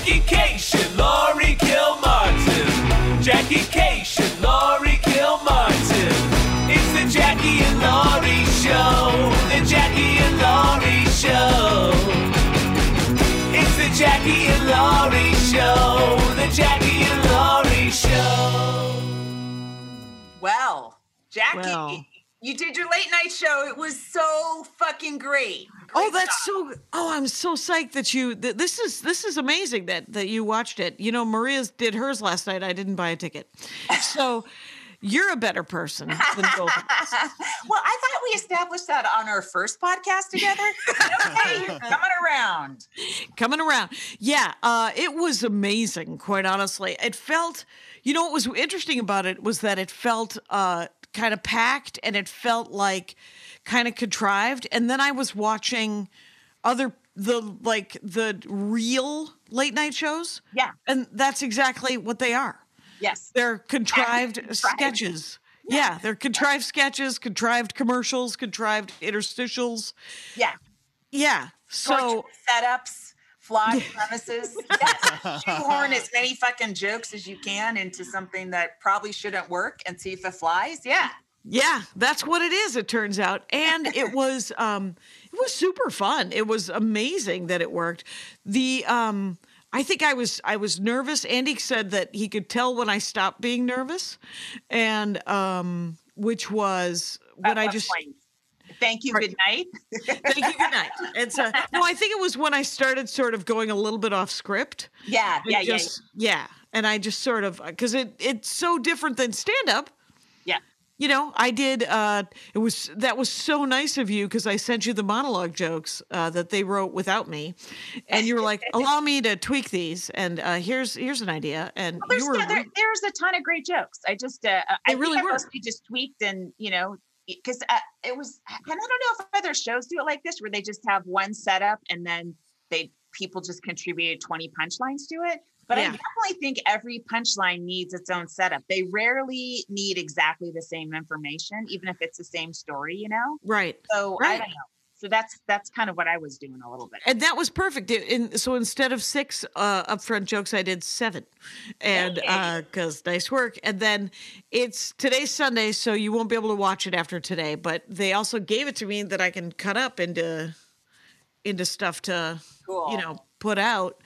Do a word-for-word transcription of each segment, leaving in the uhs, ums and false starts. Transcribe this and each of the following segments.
Jackie Cation, Laurie Kilmartin. Jackie Cation, Laurie Kilmartin. It's the Jackie and Laurie Show. The Jackie and Laurie Show. It's the Jackie and Laurie Show. The Jackie and Laurie Show. Well, Jackie, Well. you did your late night show. It was so fucking great. Oh, Great that's job. so. Oh, I'm so psyched that you. That this is this is amazing that that you watched it. You know, Maria's did hers last night. I didn't buy a ticket, so you're a better person than both of us. Well, I thought we established that on our first podcast together. Okay, you're coming around. Coming around, yeah. Uh, it was amazing. Quite honestly, it felt. You know what was interesting about it was that it felt uh, kind of packed, and it felt like kind of contrived. And then I was watching other the like the real late night shows. Yeah. And that's exactly what they are. Yes. They're contrived, Contrived. sketches. Yeah. yeah, they're contrived sketches, contrived commercials, contrived interstitials. Yeah. Yeah. So Torture setups, flawed premises. Yes. Shoehorn as many fucking jokes as you can into something that probably shouldn't work and see if it flies. Yeah. yeah, that's what it is, it turns out. And it was um it was super fun. It was amazing that it worked. The um I think I was I was nervous. Andy said that he could tell when I stopped being nervous. And um which was when At I what just point? Thank you. Right. Good night. Thank you. Good night. It's uh, no, I think it was when I started sort of going a little bit off script. Yeah. And Yeah. just, yeah. And I just sort of, because it it's so different than stand up. Yeah. You know, I did, uh, it was, that was so nice of you because I sent you the monologue jokes uh, that they wrote without me. And you were like, allow me to tweak these. And uh, here's, here's an idea. And Well, there's, you were, yeah, there, there's a ton of great jokes. I just, uh, I They think really I were. mostly just tweaked and, you know, because uh, it was, and I don't know if other shows do it like this, where they just have one setup and then they people just contributed twenty punchlines to it. But I Yeah. definitely think every punchline needs its own setup. They rarely need exactly the same information, even if it's the same story, you know? right. So I Right. don't know. So that's that's kind of what I was doing a little bit. And that was perfect. It- in, so instead of six uh, upfront jokes, I did seven, and because nice work. And then it's today's Sunday, so you won't be able to watch it after today. But they also gave it to me that I can cut up into into stuff to Cool. you know put out.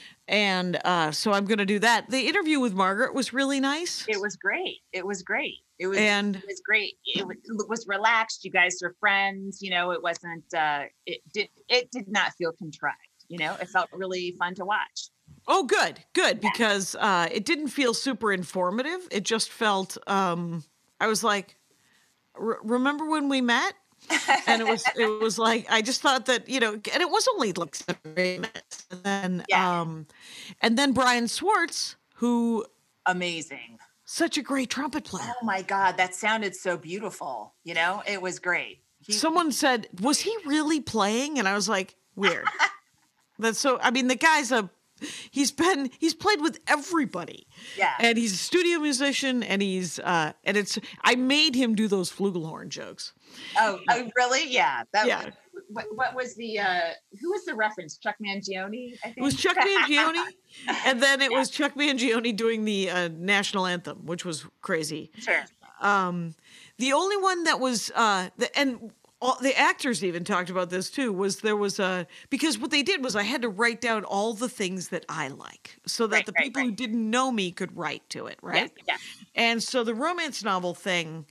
And uh, so I'm going to do that. The interview with Margaret was really nice. It was great. It was great. It was And- it was great. It was, it was relaxed. You guys are friends. You know, it wasn't. Uh, it did. It did not feel contrived. You know, it felt really fun to watch. Oh, good, good, because uh, it didn't feel super informative. It just felt. Um, I was like, "R- remember when we met? And it was it was like I just thought that you know, and it was only like seven minutes, and then Yeah. um, and then Brian Swartz, who Amazing. such a great trumpet player. Oh my God, that sounded so beautiful. You know, it was great. He, Someone said, "Was he really playing?" And I was like, "Weird." That's so. I mean, the guy's a. He's been. He's played with everybody. Yeah. And he's a studio musician, and he's. uh And it's. I made him do those flugelhorn jokes. oh, oh, really? Yeah. That. Yeah. What, what was the? Uh, who was the reference? Chuck Mangione. I think It was Chuck Mangione, and then it was Chuck Mangione doing the uh, national anthem, which was crazy. Sure. Um, the only one that was, uh, the, and all, the actors even talked about this too, was there was a, because what they did was I had to write down all the things that I like so that Right, the right, people who right. didn't know me could write to it, right? Yeah. And so the romance novel thing,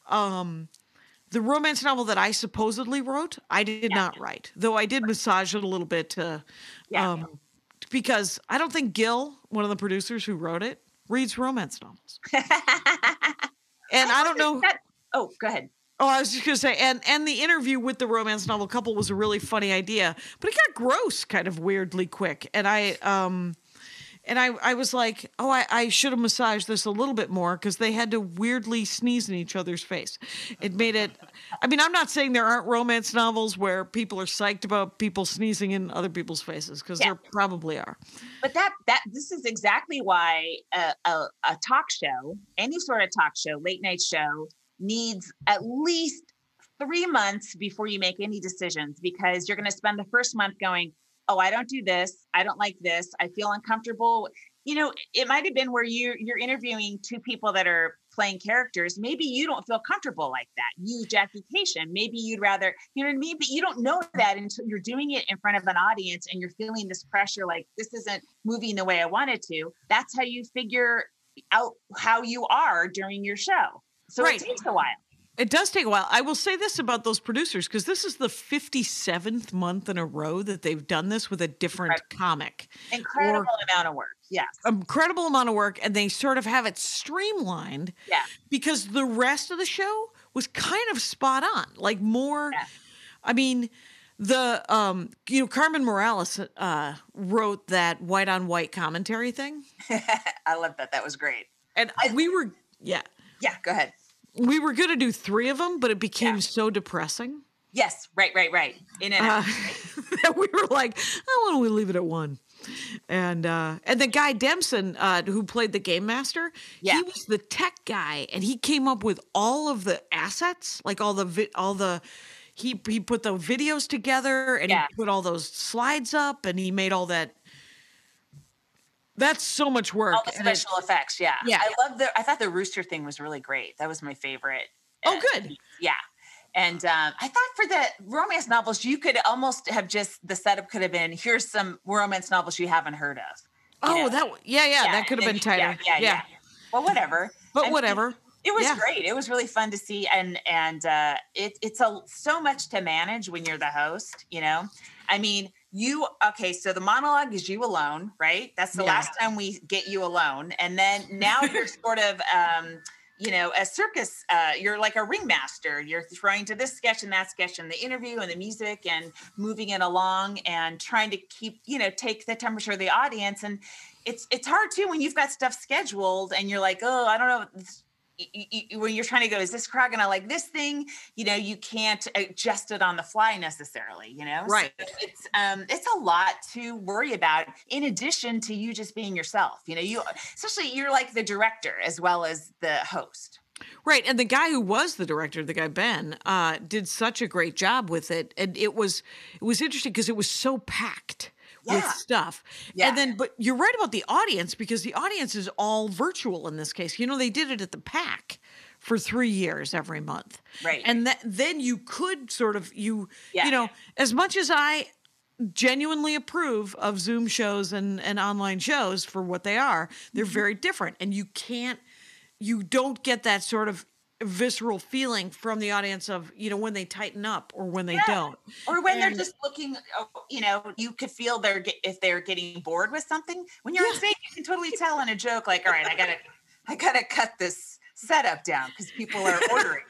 um, the romance novel that I supposedly wrote, I did Yeah. not write, though I did massage it a little bit to, Yeah. um, because I don't think Gil, one of the producers who wrote it, reads romance novels. And I don't know. That- oh, go ahead. Oh, I was just gonna say, and and the interview with the romance novel couple was a really funny idea, but it got gross kind of weirdly quick. And I um and I I was like, oh, I, I should have massaged this a little bit more because they had to weirdly sneeze in each other's face. It made it. I mean, I'm not saying there aren't romance novels where people are psyched about people sneezing in other people's faces, because Yeah. there probably are. But that that this is exactly why a, a, a talk show, any sort of talk show, late night show, needs at least three months before you make any decisions, because you're going to spend the first month going, oh, I don't do this. I don't like this. I feel uncomfortable. You know, it might have been where you you're interviewing two people that are playing characters. Maybe you don't feel comfortable like that. You, Jackie Cation, maybe you'd rather, you know what I mean? But you don't know that until you're doing it in front of an audience and you're feeling this pressure, like this isn't moving the way I wanted to. That's how you figure out how you are during your show. So Right. it takes a while. It does take a while. I will say this about those producers, because this is the fifty-seventh month in a row that they've done this with a different Incredible. comic. Incredible amount of work. Yes. Incredible amount of work, and they sort of have it streamlined Yeah. because the rest of the show was kind of spot on. Like more, Yeah. I mean, the, um, you know, Carmen Morales uh, wrote that white on white commentary thing. I love that. That was great. And we were, yeah, Yeah. Go ahead. we were going to do three of them, but it became Yeah. so depressing. Yes. Right. Right. Right. In and Uh, out. that we were like, oh, why don't we leave it at one? And uh, and the guy Dempson, uh, who played the game master, Yeah. he was the tech guy, and he came up with all of the assets, like all the vi- all the he he put the videos together, and Yeah. he put all those slides up, and he made all that. That's so much work. All the and it- special effects. Yeah. Yeah. I love the, I thought the rooster thing was really great. That was my favorite. Oh, uh, good. Yeah. And um, I thought for the romance novels, you could almost have just, the setup could have been, here's some romance novels you haven't heard of. you oh, know? that yeah, yeah, that could have and been then- tighter. Yeah, yeah, yeah. Well, whatever. But I mean, whatever. It was Yeah. great. It was really fun to see, and and uh, it, it's a so much to manage when you're the host. You know, I mean, you okay? So the monologue is you alone, right? That's the Yeah. last time we get you alone, and then now you're sort of, um, you know, a circus. Uh, you're like a ringmaster. You're throwing to this sketch and that sketch, and the interview and the music, and moving it along, and trying to keep, you know, take the temperature of the audience. And it's it's hard too when you've got stuff scheduled, and you're like, oh, I don't know. This, You, you, when you're trying to go, is this crowd gonna like this thing? You know, you can't adjust it on the fly necessarily. You know, Right. So it's um, it's a lot to worry about. In addition to you just being yourself, you know, you especially you're like the director as well as the host. Right, and the guy who was the director, the guy Ben, uh, did such a great job with it, and it was it was interesting because it was so packed with Yeah. stuff. Yeah. And then, but you're right about the audience because the audience is all virtual in this case. You know, they did it at the PAC for three years every month, Right. And that, then you could sort of you Yeah. you know, as much as I genuinely approve of Zoom shows and, and online shows for what they are, they're Mm-hmm. very different, and you can't. You don't get that sort of visceral feeling from the audience of, you know, when they tighten up or when they Yeah. don't. Or when And- they're just looking, oh, you know, you could feel they're get- if they're getting bored with something. When you're on stage, you can totally tell in a joke, like, all right, I gotta, I gotta cut this setup down because people are ordering.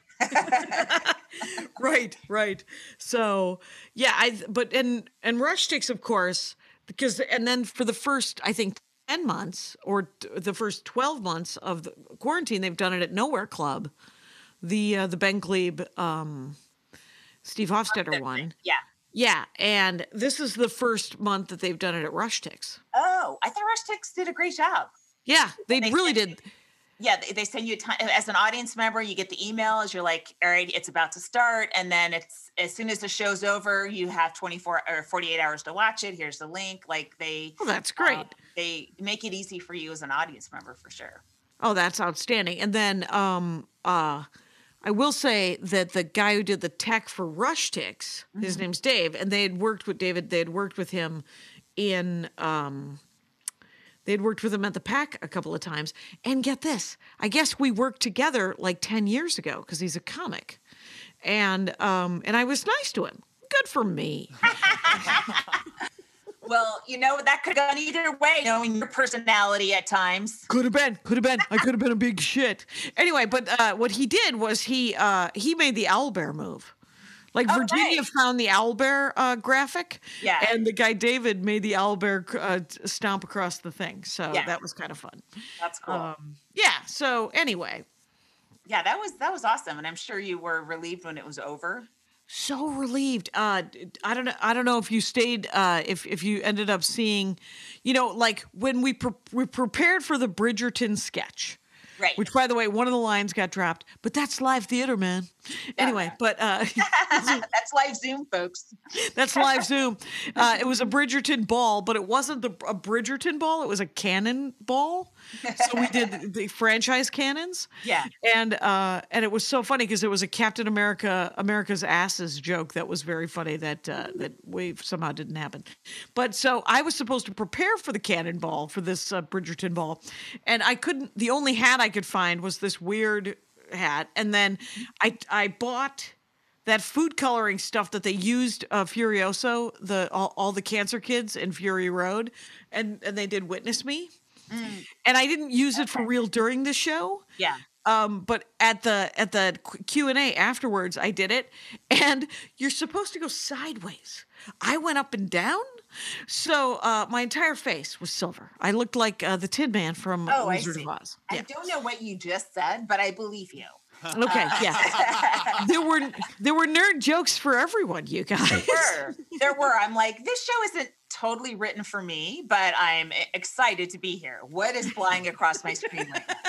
Right, right. So, yeah, I but and and Rush Sticks, of course, because and then for the first, I think, ten months or t- the first twelve months of the quarantine, they've done it at Nowhere Club, the uh, the Ben Glebe, um, Steve Hofstetter one. Yeah. Yeah, and this is the first month that they've done it at Rush Sticks. Oh, I thought Rush Sticks did a great job. Yeah, they They really sent did. Yeah, they, they send you a time as an audience member. You get the email as you're like, all right, it's about to start, and then it's as soon as the show's over, you have twenty-four or forty-eight hours to watch it. Here's the link. Like they, Oh, that's great. um, they make it easy for you as an audience member for sure. Oh, that's outstanding. And then um, uh, I will say that the guy who did the tech for Rush Ticks, his name's Dave, and they had worked with David. They had worked with him in. Um, they had worked with him at the PAC a couple of times. And get this, I guess we worked together like ten years ago because he's a comic, and um, and I was nice to him. Good for me. Well, you know, that could have gone either way, knowing your personality at times. Could have been, could have been. I could have been a big shit. Anyway, but uh, what he did was he uh, he made the owlbear move. Like Oh, Virginia nice. found the owlbear uh, graphic, Yeah. and the guy David made the owlbear uh, stomp across the thing. So Yeah. that was kind of fun. That's cool. Um, yeah. So anyway, yeah, that was that was awesome, and I'm sure you were relieved when it was over. so relieved. Uh, I don't know. I don't know if you stayed. Uh, if if you ended up seeing, you know, like when we pre- we prepared for the Bridgerton sketch. Right. Which, by the way, one of the lines got dropped, but that's live theater, man. Anyway, but uh, That's live Zoom, folks. that's live Zoom. Uh, it was a Bridgerton ball, but it wasn't the, a Bridgerton ball. It was a cannon ball. So we did the franchise cannons. Yeah. And uh, and it was so funny because it was a Captain America, America's asses joke that was very funny that uh, that we somehow didn't happen. But so I was supposed to prepare for the cannonball for this uh, Bridgerton ball, and I couldn't. The only hat I could find was this weird hat, and then I I bought that food coloring stuff that they used uh, Furioso, the all, all the cancer kids in Fury Road, and and they did Witness Me, Mm. and I didn't use it for real during the show. Yeah. Um, but at the at the Q and A afterwards, I did it, and you're supposed to go sideways. I went up and down, so uh, my entire face was silver. I looked like uh, the Tin Man from Oh, I Wizard see. of Oz. I Yeah. don't know what you just said, but I believe you. Okay, yeah. There were there were nerd jokes for everyone, you guys. There were. There were. I'm like, this show isn't totally written for me, but I'm e- excited to be here. What is flying across my screen right now?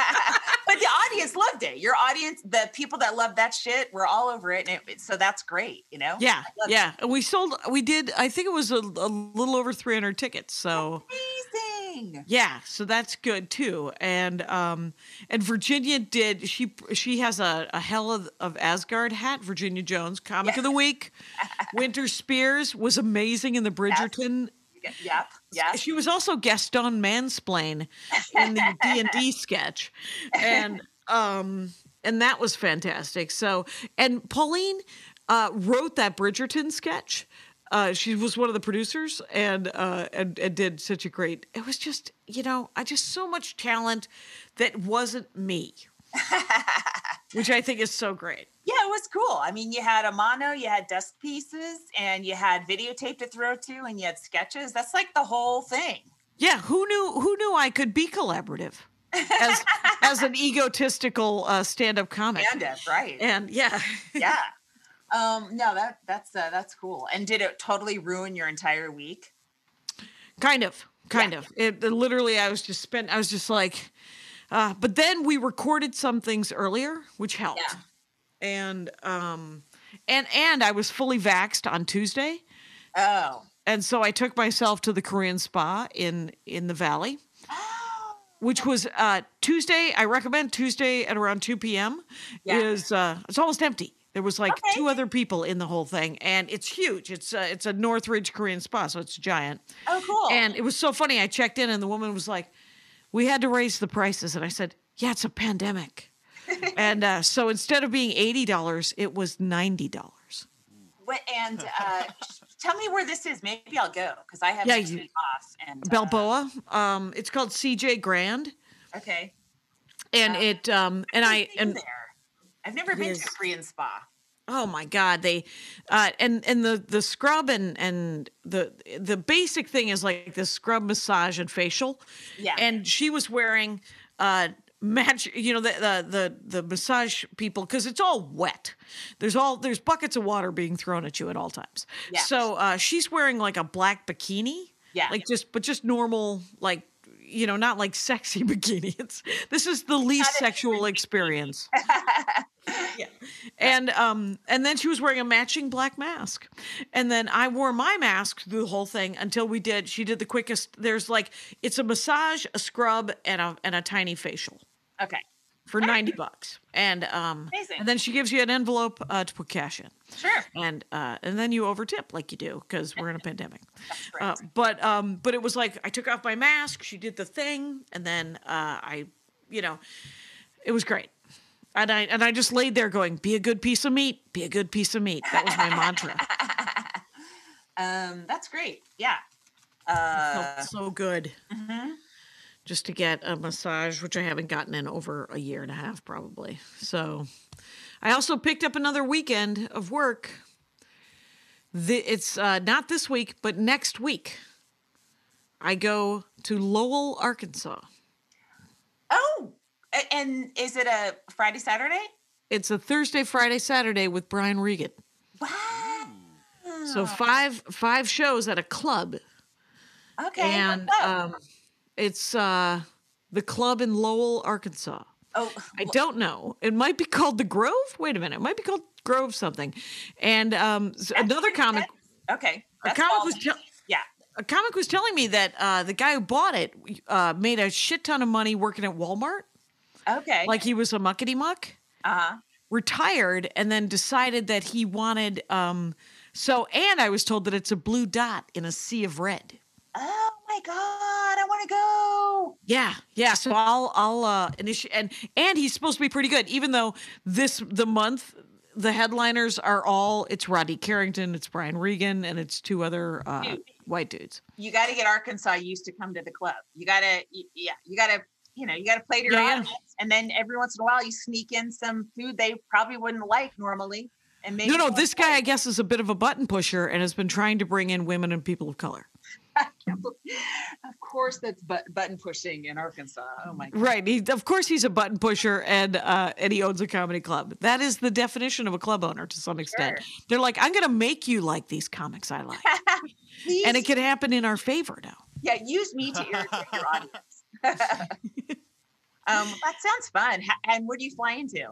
But the audience loved it. Your audience, the people that love that shit, were all over it, and it, so that's great. You know? Yeah, I love yeah. And we sold. We did. I think it was a, a little over three hundred tickets. So. it. Amazing. Yeah, so that's good too. And um and Virginia did she she has a, a Hell of, of Asgard hat, Virginia Jones, comic Yeah. of the week. Winter Spears was amazing in the Bridgerton. Yep. Yes. She was also Gaston Mansplain in the D and D sketch. And um and that was fantastic. So and Pauline uh wrote that Bridgerton sketch. Uh, she was one of the producers and, uh, and and did such a great. It was just, you know, I just so much talent that wasn't me, which I think is so great. Yeah, it was cool. I mean, you had a mono, you had desk pieces, and you had videotape to throw to, and you had sketches. That's like the whole thing. Yeah, who knew? Who knew I could be collaborative as as an egotistical uh, stand-up comic? And it, right? And yeah, Yeah. Um, no, that that's uh, that's cool. And did it totally ruin your entire week? kind of, kind Yeah. of. It, it literally, I was just spent. I was just like, uh, but then we recorded some things earlier, which helped. Yeah. And um, and and I was fully vaxxed on Tuesday. Oh. And so I took myself to the Korean spa in in the valley, which was uh, Tuesday. I recommend Tuesday at around two p.m. Yeah. is uh, it's almost empty. There was like Okay. two other people in the whole thing, and it's huge. It's uh, it's a Northridge Korean spa, so it's giant. Oh, cool. And it was so funny. I checked in, and the woman was like, "We had to raise the prices," and I said, "Yeah, it's a pandemic." And uh, so instead of being eighty dollars, it was ninety dollars. What, and uh, tell me where this is. Maybe I'll go because I have Yeah, next you- week off. And uh, Balboa. Um, it's called C J Grand, Okay. and Uh, it um, and I Been and there. I've never It been is. to a Korean spa. oh my god, they uh, and and the the scrub and and the the basic thing is like the scrub, massage, and facial. Yeah. And she was wearing uh match, you know, the the the, the massage people, because it's all wet. There's all there's buckets of water being thrown at you at all times. Yeah. So uh, she's wearing like a black bikini. Yeah. Like just but just normal, like, you know, not like sexy bikini. It's this is the least Not a sexual different experience. Yeah. And um and then she was wearing a matching black mask. And then I wore my mask through the whole thing until we did she did the quickest. There's like it's a massage, a scrub, and a and a tiny facial Okay. for ninety bucks. And um Amazing. and then she gives you an envelope uh, to put cash in. Sure. And uh and then you overtip like you do because we're in a pandemic. That's Uh, right. but um, but it was like I took off my mask. She did the thing, and then uh, I, you know, it was great. And I and I just laid there going, "Be a good piece of meat. Be a good piece of meat." That was my mantra. Um, that's great. Yeah. Felt Uh, so good mhm. just to get a massage, which I haven't gotten in over a year and a half, probably. So, I also picked up another weekend of work. The, it's uh, not this week, but next week. I go to Lowell, Arkansas. Oh, a- and is it a Friday, Saturday? It's a Thursday, Friday, Saturday with Brian Regan. Wow. So five five shows at a club, Okay. and what's up? um, it's uh, the club in Lowell, Arkansas. Oh, I don't know. It might be called the Grove. Wait a minute. It might be called Grove something. And um, s- another comic, okay. a That's comic all- was tell- yeah. a comic was telling me that uh, the guy who bought it uh, made a shit ton of money working at Walmart. Okay. Like he was a muckety muck. uh-huh. Retired, and then decided that he wanted. Um, so, and I was told that it's a blue dot in a sea of red. Oh my God, I want to go. Yeah, yeah. So I'll I'll uh initiate, and and he's supposed to be pretty good. Even though this the month the headliners are all it's Rodney Carrington, it's Brian Regan, and it's two other uh, Dude. white dudes. You got to get Arkansas used to come to the club. You got to, yeah, you got to, you know, you got to play to your Yeah, yeah. audience. And then every once in a while you sneak in some food they probably wouldn't like normally. And maybe No, no. they'll This guy, I like. guess, is a bit of a button pusher and has been trying to bring in women and people of color. Of course, that's but- button pushing in Arkansas. Oh my God. Right. He, of course, he's a button pusher, and uh, and he owns a comedy club. That is the definition of a club owner to some extent. Sure. They're like, I'm going to make you like these comics I like, Please, and it can happen in our favor now. yeah, use me to irritate your audience. um, that sounds fun. Ha- And where do you fly into?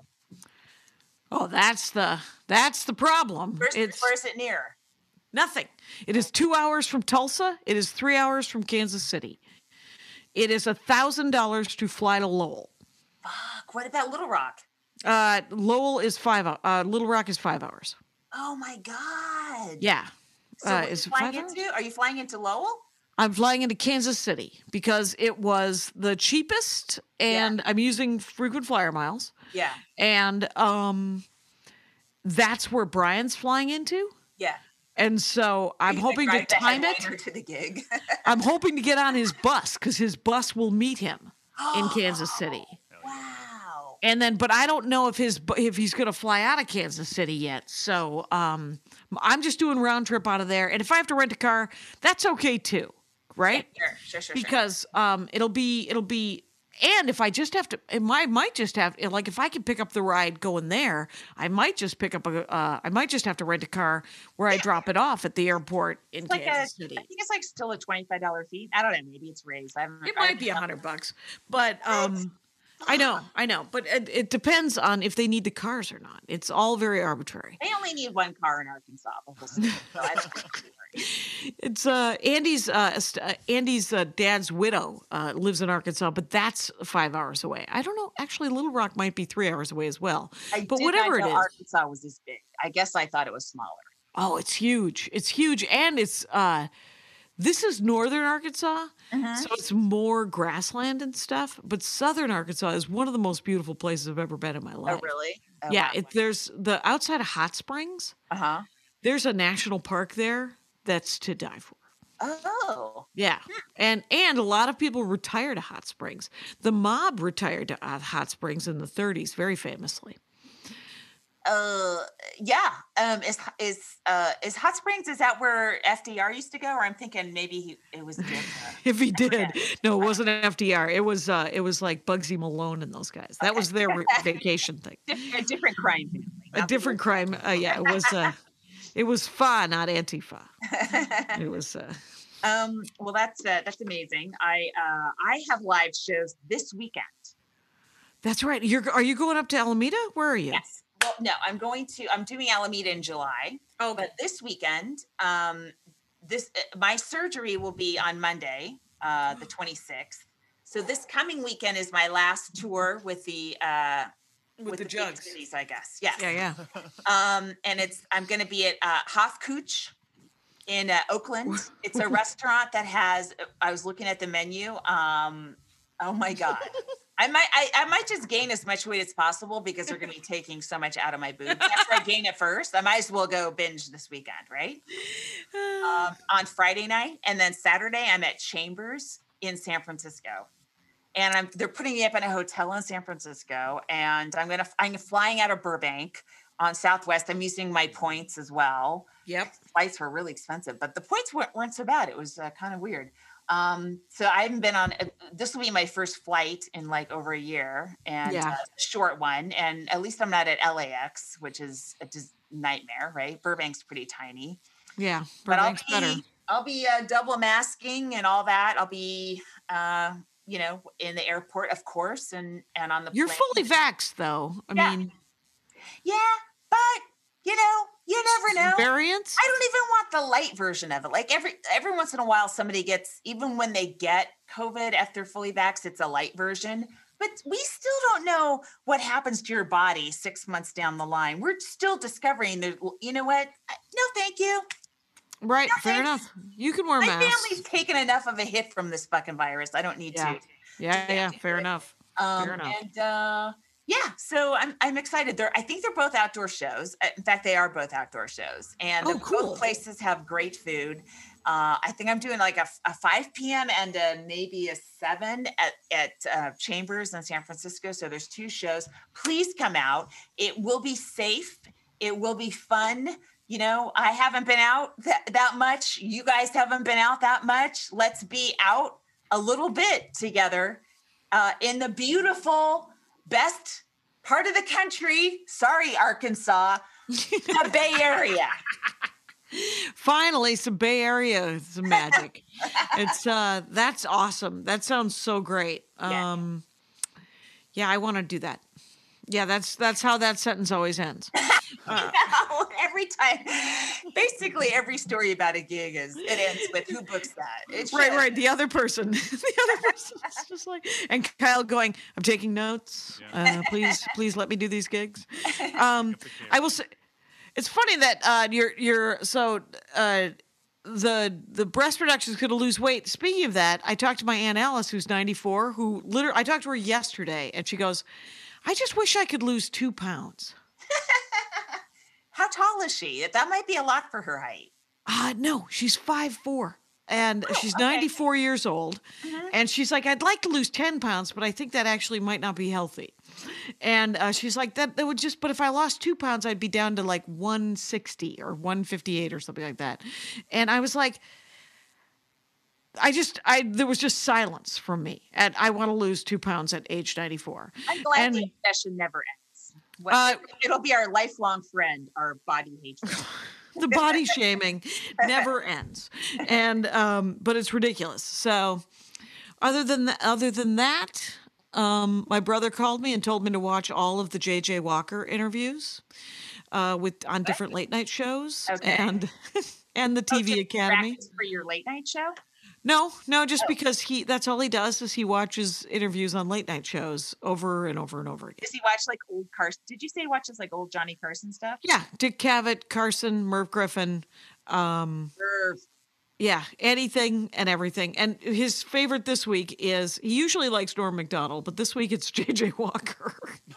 Oh, that's the that's the problem. Where's, It's where is it near? nothing. It is two hours from Tulsa. It is three hours from Kansas City. It is a thousand dollars to fly to Lowell. Fuck, what about Little Rock? Uh, Lowell is five. hou- Uh, Little Rock is five hours. Oh my God. Yeah. So uh, what are you is it flying five hours? into? Are you flying into Lowell? I'm flying into Kansas City because it was the cheapest, and I'm using frequent flyer miles, Yeah. and um, that's where Brian's flying into. Yeah. And so I'm He's hoping like, to drive the time it. headliner to the gig. I'm hoping to get on his bus because his bus will meet him in Kansas City. Wow. And then, but I don't know if his bu- if he's going to fly out of Kansas City yet. So um, I'm just doing round trip out of there. And if I have to rent a car, that's okay too, right? Sure, sure, sure, sure. Because um, it'll be it'll be. And if I just have to, it might might just have like if I can pick up the ride going there, I might just pick up a. Uh, I might just have to rent a car where I drop it off at the airport in It's like a, I Kansas City. think it's like still a twenty-five dollars fee. I don't know. Maybe it's raised. I haven't. It I might haven't be a done- hundred bucks, but um, I know, I know, but it, it depends on if they need the cars or not. It's all very arbitrary. They only need one car in Arkansas. The whole state, so I don't think it's worry. It's uh Andy's uh st- uh, Andy's uh, dad's widow uh, lives in Arkansas, but that's five hours away. I don't know. Actually, Little Rock might be three hours away as well. I But did whatever not it know is, Arkansas was this big. I guess I thought it was smaller. oh, it's huge. It's huge, and it's uh, this is northern Arkansas, Mm-hmm. so it's more grassland and stuff. But southern Arkansas is one of the most beautiful places I've ever been in my life. Oh, really? Oh, Yeah, wow. it, there's the outside of Hot Springs. Uh-huh. There's a national park there that's to die for. Oh. Yeah, and and a lot of people retire to Hot Springs. The mob retired to uh, Hot Springs in the thirties, very famously. Uh, yeah. Um, is is uh is Hot Springs? Is that where F D R used to go? Or I'm thinking maybe he, it was different. If he did, no, it wasn't F D R. It was uh, it was like Bugsy Malone and those guys. That was their re- vacation thing. Different, a different crime family. A not the different crime. Uh, yeah, it was. Uh, it was Fa, not Antifa. It was. Uh, Um, well, that's uh, that's amazing. I uh, I have live shows this weekend. that's right. You're. Are you going up to Alameda? Where are you? Yes. Well, no, I'm going to. I'm doing Alameda in July. Oh, But this weekend, um, this uh, my surgery will be on Monday, uh, the twenty-sixth. So this coming weekend is my last tour with the uh, with, the, big jugs. cities, I guess. Yes. Yeah, yeah. Um, and it's I'm going to be at uh, Hof Cooch in uh, Oakland. It's a restaurant that has. I was looking at the menu. Um, oh my god. I might I, I might just gain as much weight as possible because they're going to be taking so much out of my boobs. After I gain it first, I might as well go binge this weekend, right? Um, on Friday night, and then Saturday, I'm at Chambers in San Francisco, and I'm they're putting me up in a hotel in San Francisco, and I'm gonna I'm flying out of Burbank on Southwest. I'm using my points as well. Yep. Flights were really expensive, but the points weren't, weren't so bad. It was uh, kind of weird. Um, so I haven't been on, uh, this will be my first flight in like over a year, and Yeah. uh, a short one. And at least I'm not at L A X, which is a dis- nightmare, right? Burbank's pretty tiny, Yeah. but I'll Burbank's be, better. I'll be uh, double masking and all that. I'll be, uh, you know, in the airport, of course, and and on the You're plane. fully vaxxed, though. I Yeah. mean, Yeah, but you know, you never know. variants. I don't even want the light version of it. Like every every once in a while, somebody gets, even when they get COVID after fully vaxxed, it's a light version. But we still don't know what happens to your body six months down the line. We're still discovering that. You know what? I- No, thank you. Right. No, Fair thanks. enough. You can wear My masks. family's taken enough of a hit from this fucking virus. I don't need Yeah. to. Yeah. to Yeah. get Fair it. enough. Um, Fair enough. And uh, yeah, so I'm I'm excited. They're I think they're both outdoor shows. Uh, In fact, they are both outdoor shows, and Oh, the- cool. both places have great food. Uh, I think I'm doing like a, a five p.m. and a, maybe a seven at at uh, Chambers in San Francisco. So there's two shows. Please come out. It will be safe. It will be fun. You know, I haven't been out that, that much. You guys haven't been out that much. Let's be out a little bit together uh, in the beautiful, best part of the country. Sorry, Arkansas, the Bay Area. Finally, some Bay Area, some magic. It's uh, that's awesome. That sounds so great. Yeah. Um, yeah, I want to do that. Yeah, that's that's how that sentence always ends. Uh, Every time, basically every story about a gig is it ends with who books that. It right, should. right. The other person, the other person is just like, and Kyle going, "I'm taking notes. Uh, please, please let me do these gigs." Um, I will say, it's funny that uh, you're you're so. Uh, the the breast reduction is going to lose weight. Speaking of that, I talked to my Aunt Alice, who's ninety-four, who literally I talked to her yesterday, and she goes, "I just wish I could lose two pounds." How tall is she? That might be a lot for her height. Uh no, she's five four, and Oh, she's okay. ninety-four years old, Mhm. and she's like, "I'd like to lose ten pounds, but I think that actually might not be healthy." And uh, she's like, "That that would just, but if I lost two pounds, I'd be down to like one sixty or one fifty-eight or something like that." And I was like, I just, I there was just silence from me, and I want to lose two pounds at age ninety-four. I'm glad And- the obsession never ends. What- Uh, It'll be our lifelong friend, our body hatred. The body shaming never ends, and um, but it's ridiculous. So, other than th- other than that, um, my brother called me and told me to watch all of the J J Walker interviews uh, with on different late night shows Okay. and and the T V Oh, to Academy. practice for your late night show? No, no, just Oh. because he that's all he does is he watches interviews on late night shows over and over and over again. Does he watch like old Carson? Did you say he watches like old Johnny Carson stuff? Yeah, Dick Cavett, Carson, Merv Griffin. Um, Or Yeah, anything and everything. And his favorite this week is he usually likes Norm Macdonald, but this week it's J J Walker.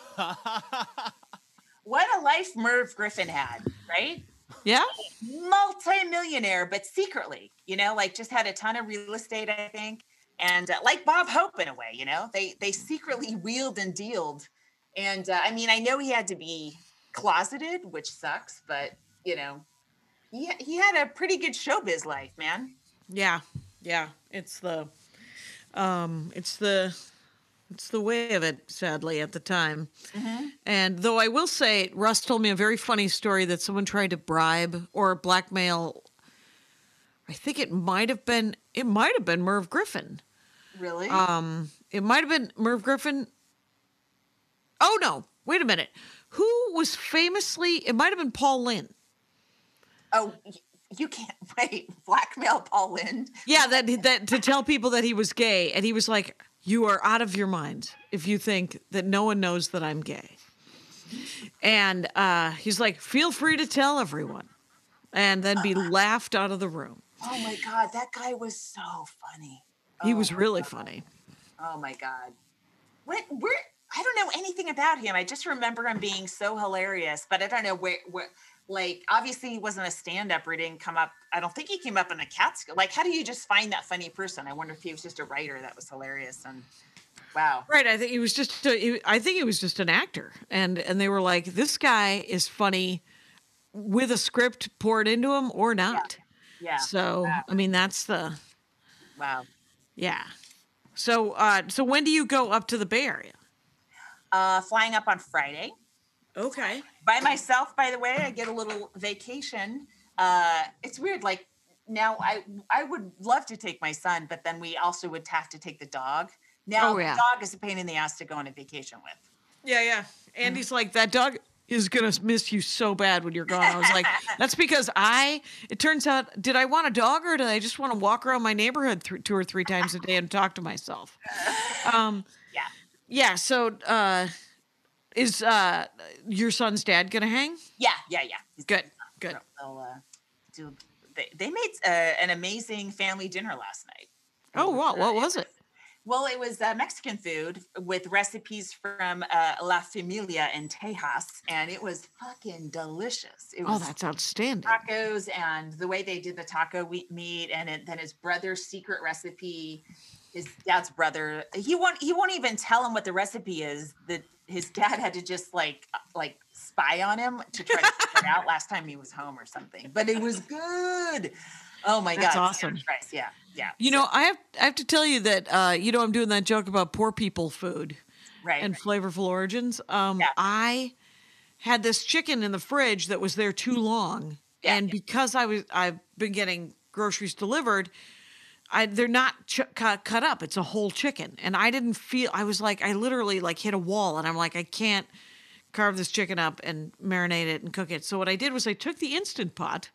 what a life Merv Griffin had, right? Yeah? Multi-millionaire, but secretly, you know, like just had a ton of real estate, I think. And uh, like Bob Hope in a way, you know, they they secretly wheeled and dealed. And uh, I mean, I know he had to be closeted, which sucks, but you know, he he had a pretty good showbiz life, man. Yeah. Yeah. It's the um it's the it's the way of it, sadly, at the time. Mhm. And though I will say, Russ told me a very funny story that someone tried to bribe or blackmail. I think it might have been it might have been Merv Griffin. Really? Um, it might have been Merv Griffin. Oh no! Wait a minute. Who was famously? It might have been Paul Lynde. oh, y- you can't wait. Blackmail Paul Lynde. Yeah, that that to tell people that he was gay, and he was like, "You are out of your mind if you think that no one knows that I'm gay." And uh, he's like, "Feel free to tell everyone," and then be laughed out of the room. Oh my God, that guy was so funny. He Oh was my really God. funny. Oh my God. What where I don't know anything about him. I just remember him being so hilarious, but I don't know where where like obviously he wasn't a stand-up or he didn't come up. I don't think he came up in a Catskill. Like, how do you just find that funny person? I wonder if he was just a writer that was hilarious and wow. Right, I think he was just. A, he- I think he was just an actor, and and they were like, "This guy is funny, with a script poured into him or not." Yeah. So Wow. I mean, that's the Wow. yeah. So uh, so when do you go up to the Bay Area? Uh flying up on Friday. Okay. By myself, by the way. I get a little vacation. Uh it's weird, like now I I would love to take my son, but then we also would have to take the dog Now Oh, the yeah. dog is a pain in the ass to go on a vacation with. Yeah, yeah. Andy's like, that dog is gonna miss you so bad when you're gone. I was like, that's because I. It turns out, did I want a dog or did I just want to walk around my neighborhood th- two or three times a day and talk to myself? Um, Yeah. yeah. So, uh, is uh, your son's dad gonna hang? Yeah, yeah, yeah. He's Good, good. They'll, they'll, uh, do. They, they made uh, an amazing family dinner last night. Oh, wow. What was it? Well, it was uh, Mexican food with recipes from uh, La Familia in Tejas, and it was fucking delicious. It Oh, was that's outstanding. tacos, and the way they did the taco wheat meat, and it, then his brother's secret recipe. His dad's brother, he won't he won't even tell him what the recipe is. That his dad had to just like like spy on him to try to figure it out last time he was home or something. But it was good. Oh my That's god, awesome. Rice, yeah, yeah. You So, know, I have I have to tell you that uh, you know I'm doing that joke about poor people food right, and flavorful origins. Um, Yeah. I had this chicken in the fridge that was there too long, Yeah. and because I was I've been getting groceries delivered, I they're not ch- cut, cut up. It's a whole chicken, and I didn't feel. I was like, I literally like hit a wall, and I'm like, I can't carve this chicken up and marinate it and cook it. So what I did was I took the Instant Pot,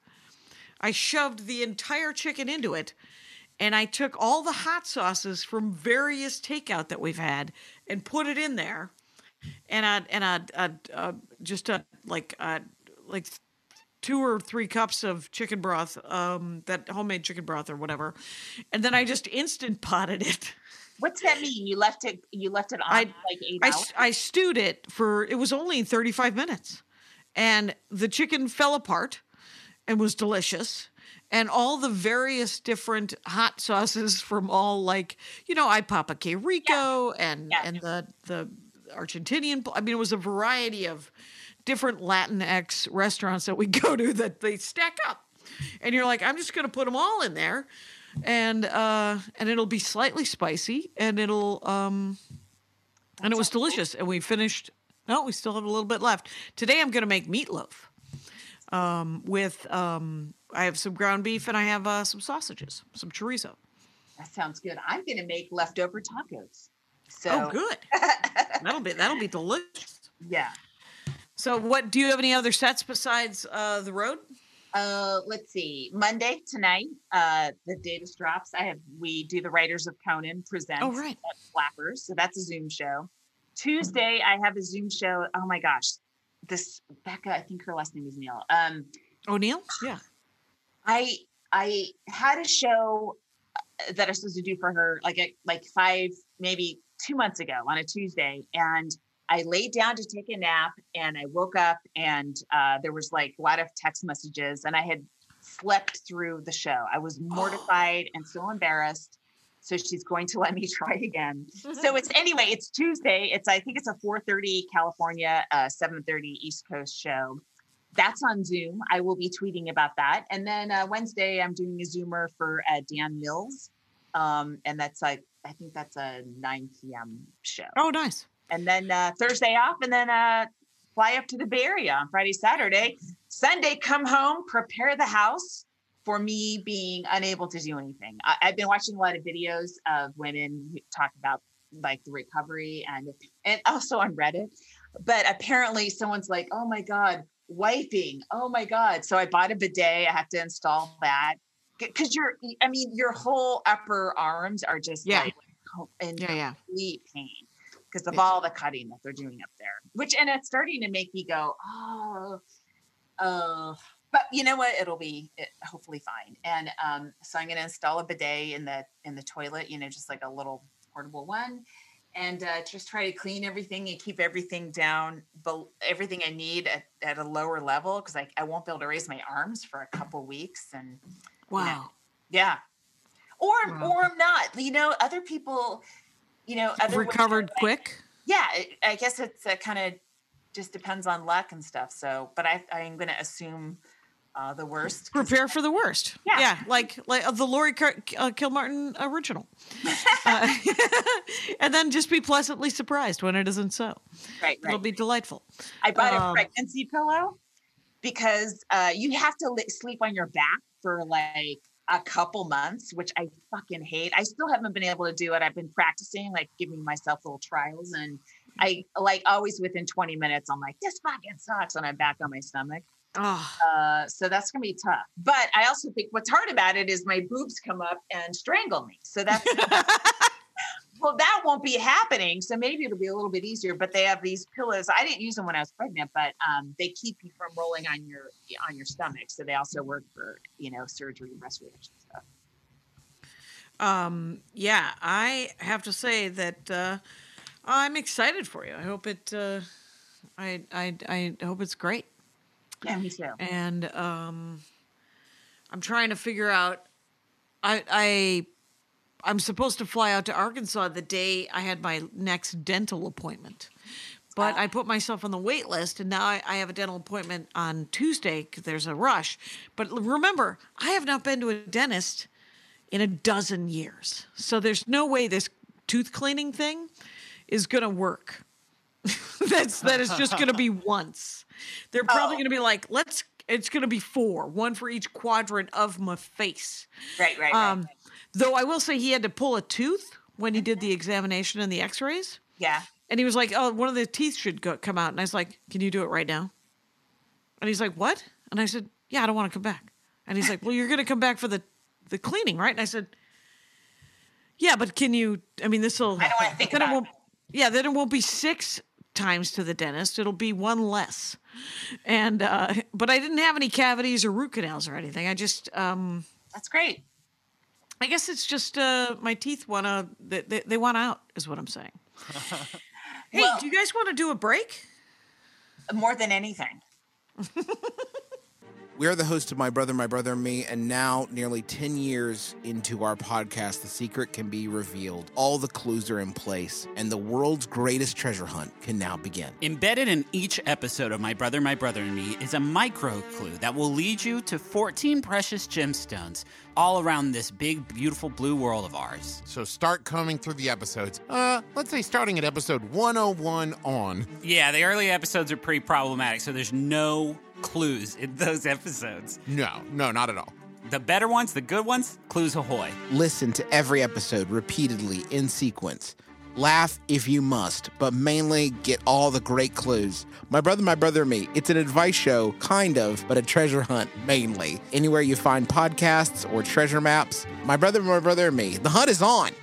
I shoved the entire chicken into it, and I took all the hot sauces from various takeout that we've had and put it in there, and I and I, I, uh, just a like uh like two or three cups of chicken broth, um, that homemade chicken broth or whatever, and then I just Instant Potted it. what's that mean? You left it. You left it on I- for like eight I, hours. s- I stewed it for it was only thirty-five minutes, and the chicken fell apart and was delicious. And all the various different hot sauces from all, like, you know, I Papa K Rico and Yeah. and the the Argentinian. I mean, it was a variety of different Latinx restaurants that we go to that they stack up, and you're like, I'm just gonna put them all in there, and uh, and it'll be slightly spicy, and it'll um, and it was delicious, and we finished. No, we still have a little bit left. Today, I'm gonna make meatloaf. Um, with um, I have some ground beef and I have uh, some sausages, some chorizo. That sounds good. I'm gonna make leftover tacos. So Oh, good. that'll be that'll be delicious. yeah. So, what do you have any other sets besides uh, the road? Uh, let's see. Monday tonight, uh, the day this drops, I have we do the Writers of Conan present Oh, right. at Flappers, so that's a Zoom show. Tuesday, I have a Zoom show. Oh my gosh, this Becca, I think her last name is Neil. Um, O'Neill? Yeah. I I had a show that I was supposed to do for her like a, like five maybe two months ago on a Tuesday, and I laid down to take a nap, and I woke up, and uh, there was like a lot of text messages, and I had slept through the show. I was mortified and so embarrassed. So she's going to let me try again. So it's anyway, it's Tuesday. It's I think it's a four thirty California, uh, seven thirty East Coast show. That's on Zoom. I will be tweeting about that. And then uh, Wednesday, I'm doing a Zoomer for uh, Dan Mills. Um, and that's like, I think that's a nine p.m. show. Oh, nice. And then uh, Thursday off, and then uh, fly up to the Bay Area on Friday, Saturday. Sunday, come home, prepare the house for me being unable to do anything. I- I've been watching a lot of videos of women who talk about like the recovery and and also on Reddit. But apparently someone's like, oh my God, wiping. Oh my God. So I bought a bidet. I have to install that. Because you're, I mean, your whole upper arms are just Yeah. like in Yeah, yeah. complete pain because of Yeah. all the cutting that they're doing up there. Which, and it's starting to make me go, oh, oh. But you know what? It'll be it, hopefully fine. And um, so I'm going to install a bidet in the in the toilet. You know, just like a little portable one, and uh, just try to clean everything and keep everything down, but everything I need at, at a lower level because I I won't be able to raise my arms for a couple weeks. And Wow. yeah, or Wow. or not. You know, other people, you know, other women are Recovered like- quick? Yeah, I- I guess it's uh, kind of just depends on luck and stuff. So, but I I'm going to assume uh, the worst. 'cause- Prepare for the worst. Yeah. like like uh, the Laurie Car- uh, Kilmartin original. uh, and then just be pleasantly surprised when it isn't so. Right, It'll right. be delightful. I bought a Um, pregnancy pillow because uh, you have to li- sleep on your back for like a couple months, which I fucking hate. I still haven't been able to do it. I've been practicing, like giving myself little trials, and I like always within twenty minutes, I'm like, this fucking sucks, and I'm back on my stomach. Oh. Uh, so that's gonna be tough. But I also think what's hard about it is my boobs come up and strangle me. So that's well, that won't be happening. So maybe it'll be a little bit easier. But they have these pillows. I didn't use them when I was pregnant, but um, they keep you from rolling on your on your stomach. So they also work for, you know, surgery and breast reduction stuff. Um, yeah, I have to say that uh, I'm excited for you. I hope it. Uh, I I I hope it's great. Yeah, me too. And um, I'm trying to figure out. I I I'm supposed to fly out to Arkansas the day I had my next dental appointment, but I put myself on the wait list, and now I, I have a dental appointment on Tuesday because there's a rush. But remember, I have not been to a dentist in a dozen years, so there's no way this tooth cleaning thing is gonna work. That's that is just gonna be once. They're probably Oh. gonna be like, let's. It's gonna be four, one for each quadrant of my face. Right, right, Um, right. Though I will say he had to pull a tooth when he did the examination and the X-rays, Yeah. and he was like, "Oh, one of the teeth should go, come out." And I was like, "Can you do it right now?" And he's like, "What?" And I said, "Yeah, I don't want to come back." And he's like, "Well, you're gonna come back for the the cleaning, right?" And I said, "Yeah, but can you? I mean, this will. I don't wanna think then it about won't. Yeah, then it won't be six times to the dentist. It'll be one less." And uh, but I didn't have any cavities or root canals or anything. I just. Um, That's great. I guess it's just uh, my teeth want to, they, they, they want out, is what I'm saying. Hey, Well- do you guys want to do a break? More than anything. We are the host of My Brother, My Brother and Me, and now, nearly ten years into our podcast, the secret can be revealed. All the clues are in place, and the world's greatest treasure hunt can now begin. Embedded in each episode of My Brother, My Brother and Me is a micro clue that will lead you to fourteen precious gemstones all around this big, beautiful blue world of ours. So start combing through the episodes. Uh, let's say starting at episode one oh one on. Yeah, the early episodes are pretty problematic, so there's no clues in those episodes. No, no, not at all. The better ones, the good ones, clues ahoy. Listen to every episode repeatedly in sequence. Laugh if you must, but mainly get all the great clues. My Brother, My Brother and Me. It's an advice show, kind of, but a treasure hunt, mainly. Anywhere you find podcasts or treasure maps, My Brother, My Brother and Me. The hunt is on.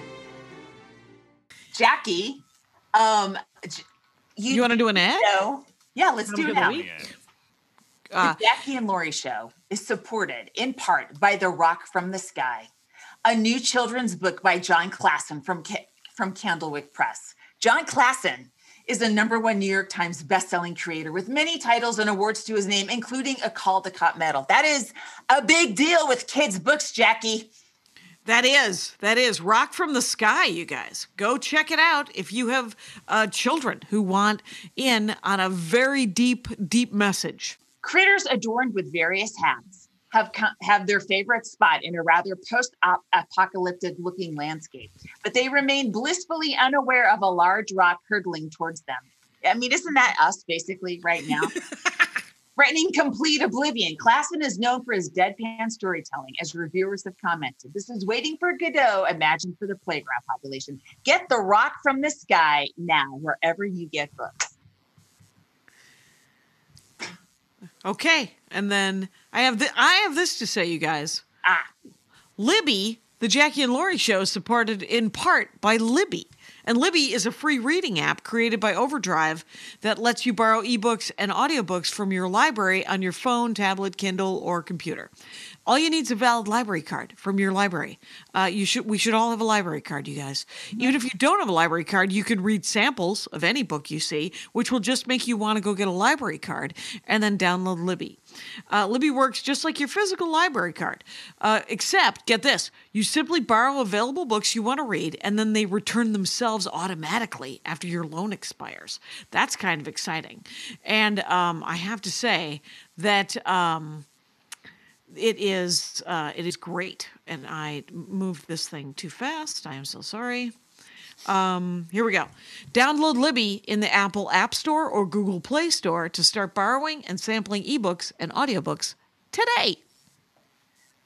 Jackie, um, j- you, You want to do an ad? know, yeah, let's do it Of the now. week? Uh, The Jackie and Laurie Show is supported in part by The Rock from the Sky, a new children's book by John Klassen from, Ca- from Candlewick Press. John Klassen is a number one New York Times bestselling creator with many titles and awards to his name, including a Caldecott Medal. That is a big deal with kids' books, Jackie. That is, that is Rock from the Sky, you guys. Go check it out if you have uh, children who want in on a very deep, deep message. Critters adorned with various hats have co- have their favorite spot in a rather post-apocalyptic looking landscape, but they remain blissfully unaware of a large rock hurtling towards them. I mean, isn't that us basically right now? Threatening complete oblivion. Klassen is known for his deadpan storytelling, as reviewers have commented. This is Waiting for Godot, imagined for the playground population. Get The Rock from the Sky now, wherever you get books. Okay, and then I have th- I have this to say, you guys. Ah, Libby, the Jackie and Laurie Show, is supported in part by Libby. And Libby is a free reading app created by Overdrive that lets you borrow ebooks and audiobooks from your library on your phone, tablet, Kindle, or computer. All you need is a valid library card from your library. Uh, you should. We should all have a library card, you guys. Even if you don't have a library card, you can read samples of any book you see, which will just make you want to go get a library card and then download Libby. Uh, Libby works just like your physical library card, uh, except, get this, you simply borrow available books you want to read, and then they return themselves automatically after your loan expires. That's kind of exciting. And um, I have to say that... Um, It is uh, it is great, and I moved this thing too fast. I am so sorry. Um, here we go. Download Libby in the Apple App Store or Google Play Store to start borrowing and sampling ebooks and audiobooks today.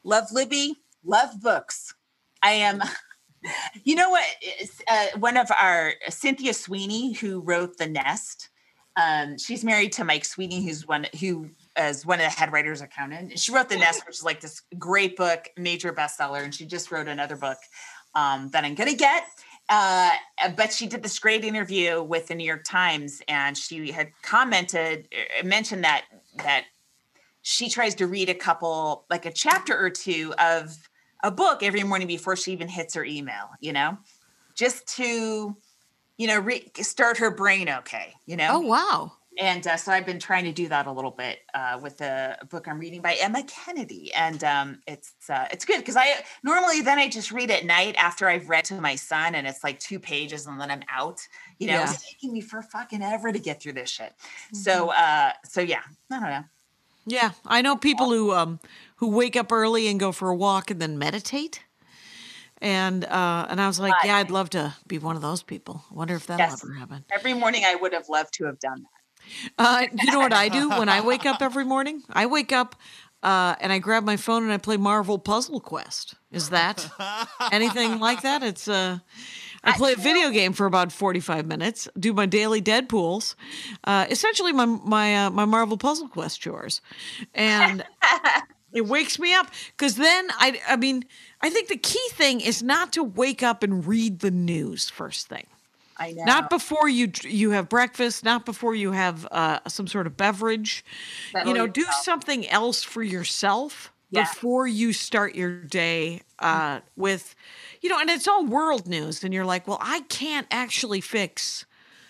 Love Libby, love books. I am, you know what? Uh, one of our, Cynthia Sweeney, who wrote The Nest, um, she's married to Mike Sweeney, who's one, who is one of the head writers of Conan. She wrote The Nest, which is like this great book, major bestseller. And she just wrote another book um, that I'm going to get. Uh, but she did this great interview with the New York Times, and she had commented, mentioned that, that she tries to read a couple, like a chapter or two of a book every morning before she even hits her email, you know, just to, you know, re- start her brain okay, you know? Oh, wow. And uh, so I've been trying to do that a little bit uh, with the book I'm reading by Emma Kennedy. And um, it's uh, it's good because I normally then I just read at night after I've read to my son, and it's like two pages and then I'm out. You know, Yeah. It's taking me for fucking ever to get through this shit. Mm-hmm. So, uh, so yeah, I don't know. Yeah, I know people who um who wake up early and go for a walk and then meditate. And uh, and I was like, yeah, I'd love to be one of those people. I wonder if that'll Yes. ever happen. Every morning I would have loved to have done that. Uh, you know what I do when I wake up every morning? I wake up uh, and I grab my phone and I play Marvel Puzzle Quest. Is that anything like that? It's uh, I play a video game for about forty-five minutes, do my daily Deadpools, uh, essentially my my uh, my Marvel Puzzle Quest chores, and it wakes me up because then I I mean I think the key thing is not to wake up and read the news first thing. I know. Not before you you have breakfast, not before you have uh, some sort of beverage. Settle you know, do yourself. something else for yourself Yeah. before you start your day uh, with, you know, and it's all world news. And you're like, well, I can't actually fix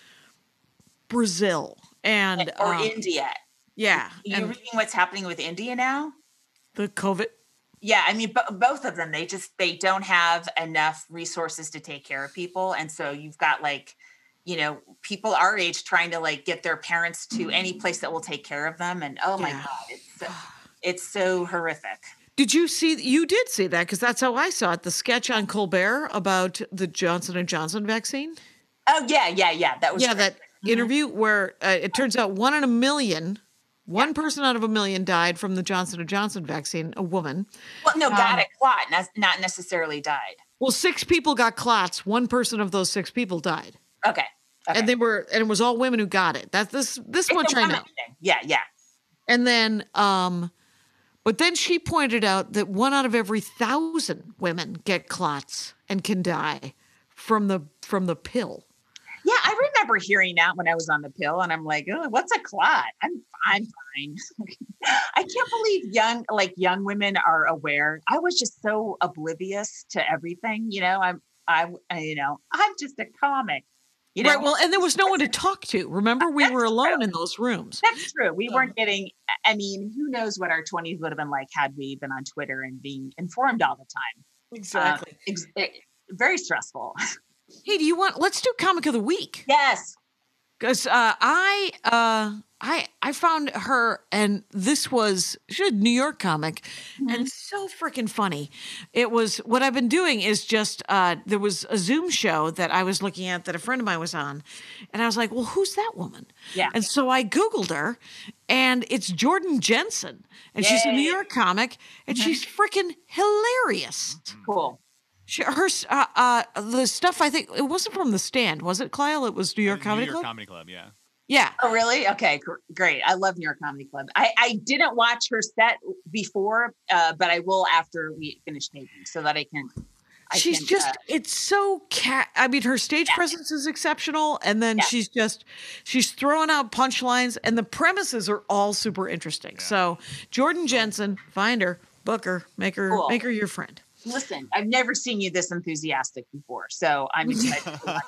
Brazil and Or um, India. yeah, Are you and reading what's happening with India now? the COVID. Yeah, I mean, bo- both of them, they just, they don't have enough resources to take care of people. And so you've got like, you know, people our age trying to like get their parents to any place that will take care of them. And oh my Yeah. God, it's so, it's so horrific. Did you see? You did see that because that's how I saw it. The sketch on Colbert about the Johnson and Johnson vaccine. Oh yeah, yeah, yeah. That was Yeah, great. that interview where uh, it turns out one in a million, one person out of a million died from the Johnson and Johnson vaccine, a woman. Well, no, got um, it, clot, not, not necessarily died. Well, six people got clots. One person of those six people died, Okay. okay. and they were, and it was all women who got it. That's this this It's much a I woman know. thing. Yeah, yeah. And then, um, but then she pointed out that one out of every thousand women get clots and can die from the from the pill. Yeah, I remember hearing that when I was on the pill, and I'm like, oh, what's a clot? I'm I'm fine. I can't believe young like young women are aware. I was just so oblivious to everything. You know, I'm I I- you know I'm just a comic. You know, Right. Well, and there was no one to talk to. Remember, we were That's alone true. in those rooms. that's true. We weren't getting. I mean, who knows what our twenties would have been like had we been on Twitter and being informed all the time. Exactly. Uh, ex- it- very stressful. Hey, do you want? Let's do comic of the week. Yes. Because uh, I uh, I I found her, and this was she was a New York comic, and so freaking funny. It was what I've been doing is just uh, there was a Zoom show that I was looking at that a friend of mine was on, and I was like, well, who's that woman? Yeah. And so I Googled her, and it's Jordan Jensen, and she's a New Yay. York comic, and she's freaking hilarious. Cool. She, her uh, uh, the stuff I think it wasn't from the Stand, was it, Kyle? It was New York New Comedy York Club. Comedy Club, yeah. Yeah. Oh, really? Okay, gr- great. I love New York Comedy Club. I, I didn't watch her set before, uh, but I will after we finish taping so that I can. I She's can, just, uh, it's so cat. I mean, her stage presence is exceptional. And then Yeah. she's just, she's throwing out punchlines, and the premises are all super interesting. So, Jordan Jensen, find her, book her, make her, Cool. make her your friend. listen, I've never seen you this enthusiastic before, so I'm excited. to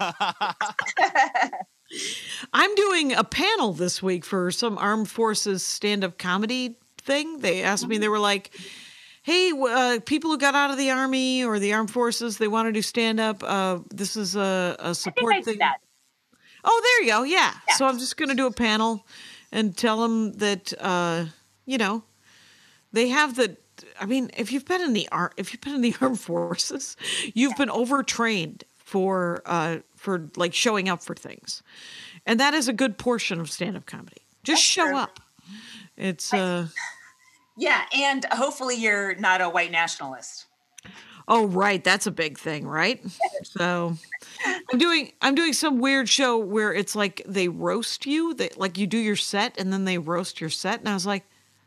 watch. I'm doing a panel this week for some armed forces stand-up comedy thing. They asked me, they were like, hey, uh, people who got out of the army or the armed forces, they want to do stand-up. Uh, this is a, a I support think I thing. did that. Oh, there you go. Yeah. Yeah. So I'm just going to do a panel and tell them that, uh, you know, they have the, I mean, if you've been in the ar- if you've been in the armed forces, you've been overtrained for, uh, for like showing up for things. And that is a good portion of stand-up comedy. Just That's show true. up. It's, uh, Yeah, and hopefully you're not a white nationalist. Oh, right. That's a big thing, right? So I'm doing I'm doing some weird show where it's like they roast you. They like you do your set and then they roast your set. And I was like,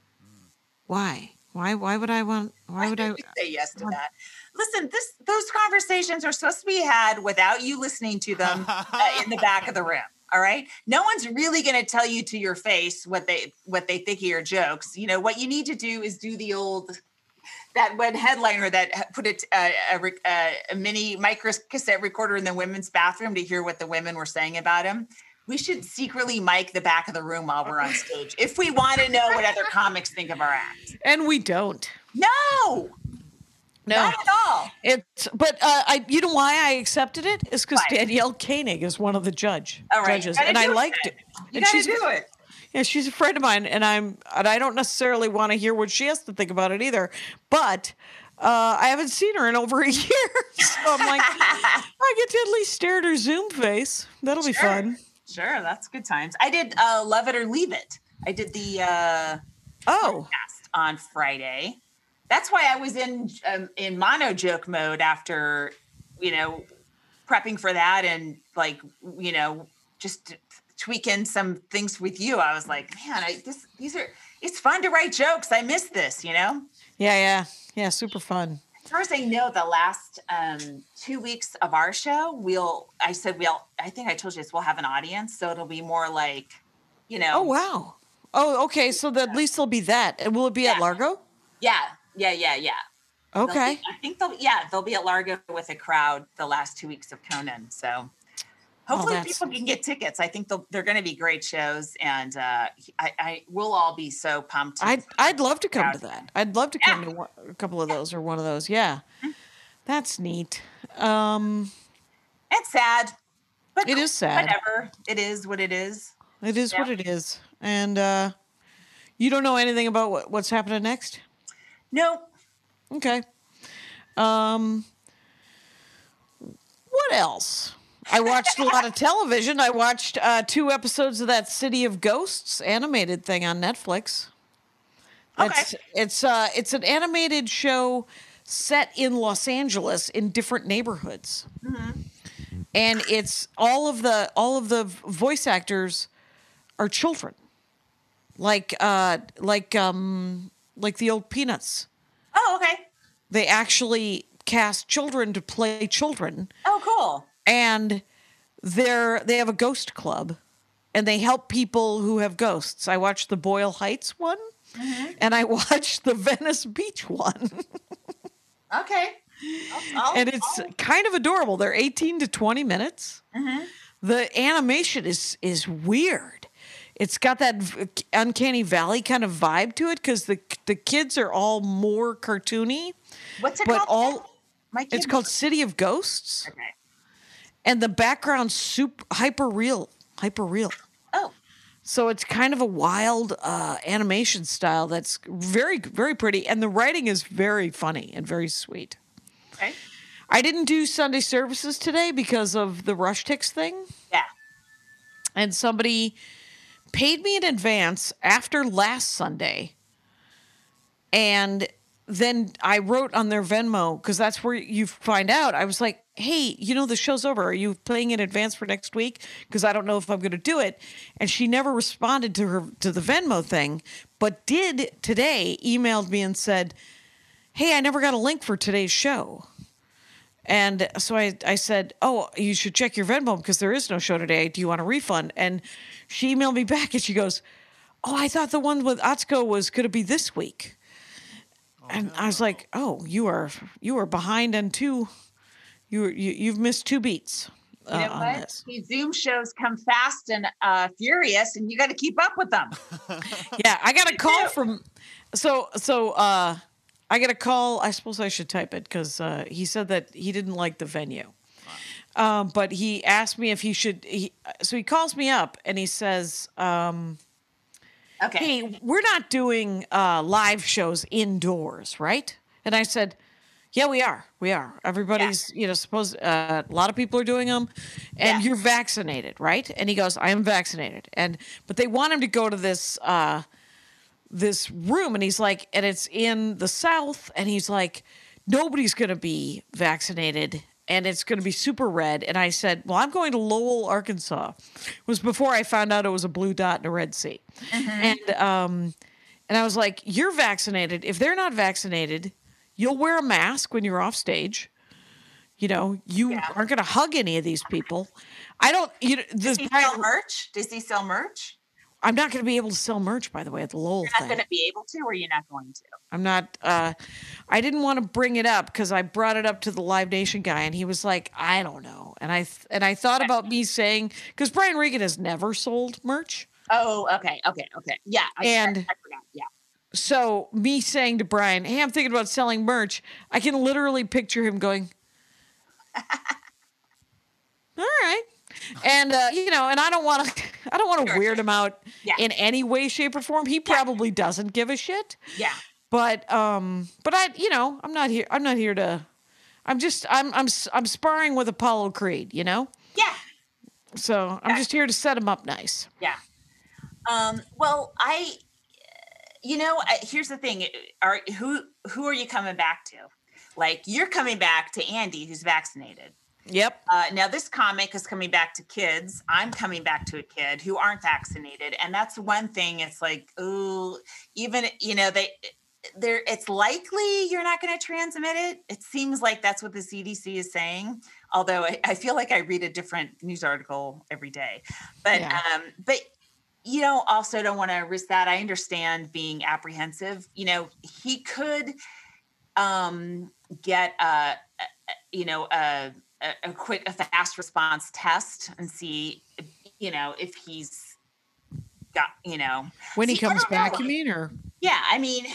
why? Why why would I want why would I say yes to that? Listen, this those conversations are supposed to be had without you listening to them uh, in the back of the room. All right. No one's really going to tell you to your face what they what they think of your jokes. You know, what you need to do is do the old that one headliner that put it uh, a, a, a mini micro cassette recorder in the women's bathroom to hear what the women were saying about him. We should secretly mic the back of the room while we're on stage if we want to know what other comics think of our act. And we don't. No. No. Not at all. It's but uh, I you know why I accepted it is because Why? Danielle Koenig is one of the judge All right. judges, You gotta and I do liked it. it. You And gotta she's do it. yeah, she's a friend of mine, and I'm and I don't necessarily want to hear what she has to think about it either. But uh, I haven't seen her in over a year, so I'm like, I get to at least stare at her Zoom face. That'll be Sure. fun. Sure, that's good times. I did uh, Love It or Leave It. I did the uh, Oh, podcast on Friday. That's why I was in um, in mono joke mode after, you know, prepping for that and like, you know, just tweaking some things with you. I was like, man, I this these are it's fun to write jokes. I miss this, you know. yeah, yeah, yeah, super fun. As far as I know, the last um, two weeks of our show, we'll. I said we'll. I think I told you this. We'll have an audience, so it'll be more like, you know. Oh wow. Oh, okay. So that at least there'll be that. And will it be at Yeah. Largo? Yeah, yeah, yeah, yeah. They'll Okay. be- I think they'll. Yeah, they'll be at Largo with a crowd the last two weeks of Conan. So hopefully that's- people can get tickets. I think they'll, they're going to be great shows, and uh, I, I we'll all be so pumped. to- I'd I'd love to come to Yeah. that. I'd love to come Yeah. to one, a couple of those or one of those. Yeah, that's neat. Um, It's sad, but It is sad. Whatever. It is what it is. it is what Yeah. it is. And uh, you don't know anything about what, what's happening next? No. Okay. Um, what else? I watched a lot of television. I watched uh, two episodes of that City of Ghosts animated thing on Netflix. It's it's uh it's an animated show set in Los Angeles in different neighborhoods. And it's all of the all of the voice actors are children. Like uh like um like the old Peanuts. Oh, okay. They actually cast children to play children, Oh, cool. and they're they have a ghost club, and they help people who have ghosts. I watched the Boyle Heights one, and I watched the Venice Beach one, Okay. I'll- I'll- and it's I'll- kind of adorable. They're eighteen to twenty minutes. The animation is is weird. It's got that v- uncanny valley kind of vibe to it because the the kids are all more cartoony, What's it but called? all My it's kid- called City of Ghosts. Okay. And the background's super hyper real, hyper real. Oh, So it's kind of a wild uh, animation style that's very, very pretty, and the writing is very funny and very sweet. okay. I didn't do Sunday services today because of the Rush Ticks thing, Yeah. and somebody paid me in advance after last Sunday, and then I wrote on their Venmo because that's where you find out. I was like, hey, you know, the show's over. Are you playing in advance for next week? Because I don't know if I'm going to do it. And she never responded to her to the Venmo thing, but did today, emailed me and said, hey, I never got a link for today's show. And so I, I said, oh, you should check your Venmo because there is no show today. Do you want a refund? And she emailed me back and she goes, oh, I thought the one with Atsuko was going to be this week. And I was like, "Oh, you are you are behind on two. You you you've missed two beats uh, You know on what? this." These Zoom shows come fast and uh, furious, and you got to keep up with them. Yeah, I got a call from. So so uh, I got a call. I suppose I should type it because uh, he said that he didn't like the venue. Um, but he asked me if he should. He, so he calls me up and he says, um, Okay. "Hey, we're not doing uh, live shows indoors, right?" And I said, "Yeah, we are. We are. Everybody's, you know, suppose uh, a lot of people are doing them, and Yeah. you're vaccinated, right?" And he goes, "I am vaccinated." And but they want him to go to this uh, this room, and he's like, and it's in the South, and he's like, nobody's going to be vaccinated, and it's going to be super red. And I said, well, I'm going to Lowell, Arkansas. It was before I found out it was a blue dot in a red sea. Mm-hmm. And, um, and I was like, you're vaccinated. If they're not vaccinated, you'll wear a mask when you're off stage. You know, you Yeah. aren't going to hug any of these people. I don't, you know, Does this, he sell merch? Does he sell merch? I'm not going to be able to sell merch, by the way, at the Lowell You're not thing. going to be able to, or you're not going to? I'm not, uh, I didn't want to bring it up because I brought it up to the Live Nation guy and he was like, I don't know. And I, th- and I thought about me saying, because Brian Regan has never sold merch. Oh, okay, okay, okay. Yeah, I, And- I, I forgot. Yeah. So me saying to Brian, hey, I'm thinking about selling merch. I can literally picture him going, all right. And, uh, you know, and I don't want to, I don't want to weird him out Yeah. in any way, shape or form. He probably doesn't give a shit. Yeah. But, um, but I, you know, I'm not here, I'm not here to, I'm just, I'm, I'm, I'm sparring with Apollo Creed, you know? Yeah. So I'm Yeah. just here to set him up nice. Yeah. Um, well, I, you know, I, here's the thing. Are who who are you coming back to? Like, you're coming back to Andy, who's vaccinated. Yep. Uh, now, this comic is coming back to kids. I'm coming back to a kid who aren't vaccinated, and that's one thing. It's like, ooh, even you know they, there. It's likely you're not going to transmit it. It seems like that's what the C D C is saying. Although I, I feel like I read a different news article every day, but Yeah. um, but you know, also don't want to risk that. I understand being apprehensive. You know, he could um, get a, a you know a. a quick, a fast response test and see, you know, if he's got, you know. When he See, I comes don't know. back, you mean, or? Yeah, I mean,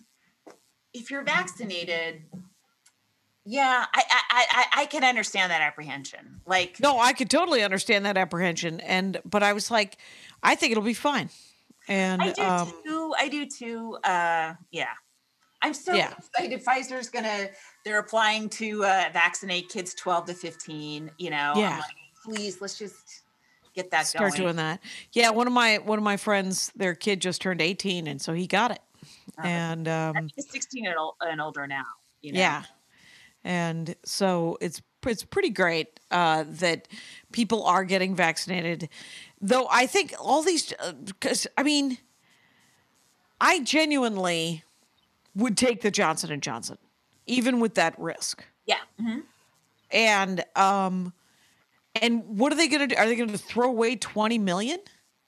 if you're vaccinated, yeah, I, I, I, I can understand that apprehension. Like, No, I could totally understand that apprehension. And, but I was like, I think it'll be fine. And, I do um, too. I do too. Uh, yeah. I'm so Yeah. excited. Pfizer's gonna, they're applying to uh, vaccinate kids twelve to fifteen, you know. Yeah. I'm like, please, let's just get that start going. doing that. Yeah. One of my, one of my friends, their kid just turned eighteen. And so he got it. Uh, And, um, He's sixteen and, ol- and older now, you know. yeah. And so it's, it's pretty great, uh, that people are getting vaccinated, though. I think all these, uh, cause I mean, I genuinely would take the Johnson and Johnson, even with that risk. Yeah. Mhm. And um, and what are they going to do? Are they going to throw away twenty million?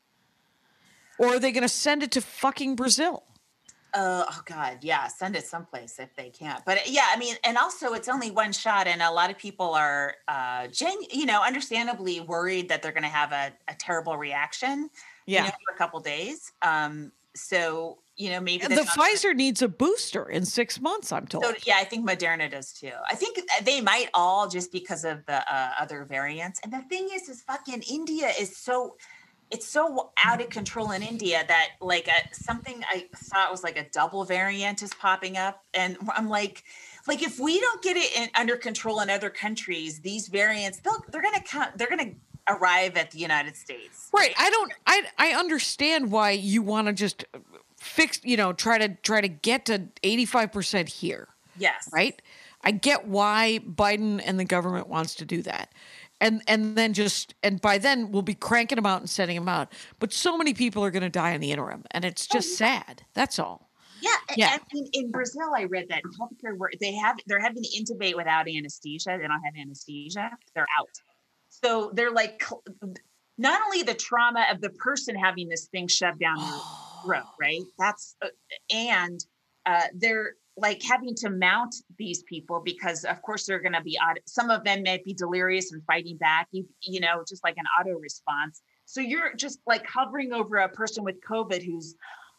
Or are they going to send it to fucking Brazil? Uh, oh God, yeah. Send it someplace if they can't. But yeah, I mean, and also it's only one shot, and a lot of people are, uh, genu- you know, understandably worried that they're going to have a, a terrible reaction. Yeah. You know, for a couple days. Um, so you know, maybe The that's not- Pfizer needs a booster in six months, I'm told. So yeah, I think Moderna does too. I think they might all just because of the uh, other variants. And the thing is, is fucking India is so, it's so out of control in India that like a, something I thought was like a double variant is popping up, and I'm like, like if we don't get it in, under control in other countries, these variants they'll they're gonna come, they're gonna arrive at the United States. Right. I don't I I understand why you want to just fix, you know, try to try to get to eighty-five percent here. Yes. Right? I get why Biden and the government wants to do that. And and then just and by then we'll be cranking them out and sending them out. But so many people are going to die in the interim, and it's just sad. That's all. Yeah, Yeah. I mean, in Brazil, I read that healthcare where they have they're having to intubate without anesthesia. They don't have anesthesia; they're out. So they're like, cl- not only the trauma of the person having this thing shoved down their throat, right? That's uh, and uh, they're like having to mount these people because, of course, they're going to be odd. Some of them may be delirious and fighting back. You you know, just like an auto response. So you're just like hovering over a person with COVID who's,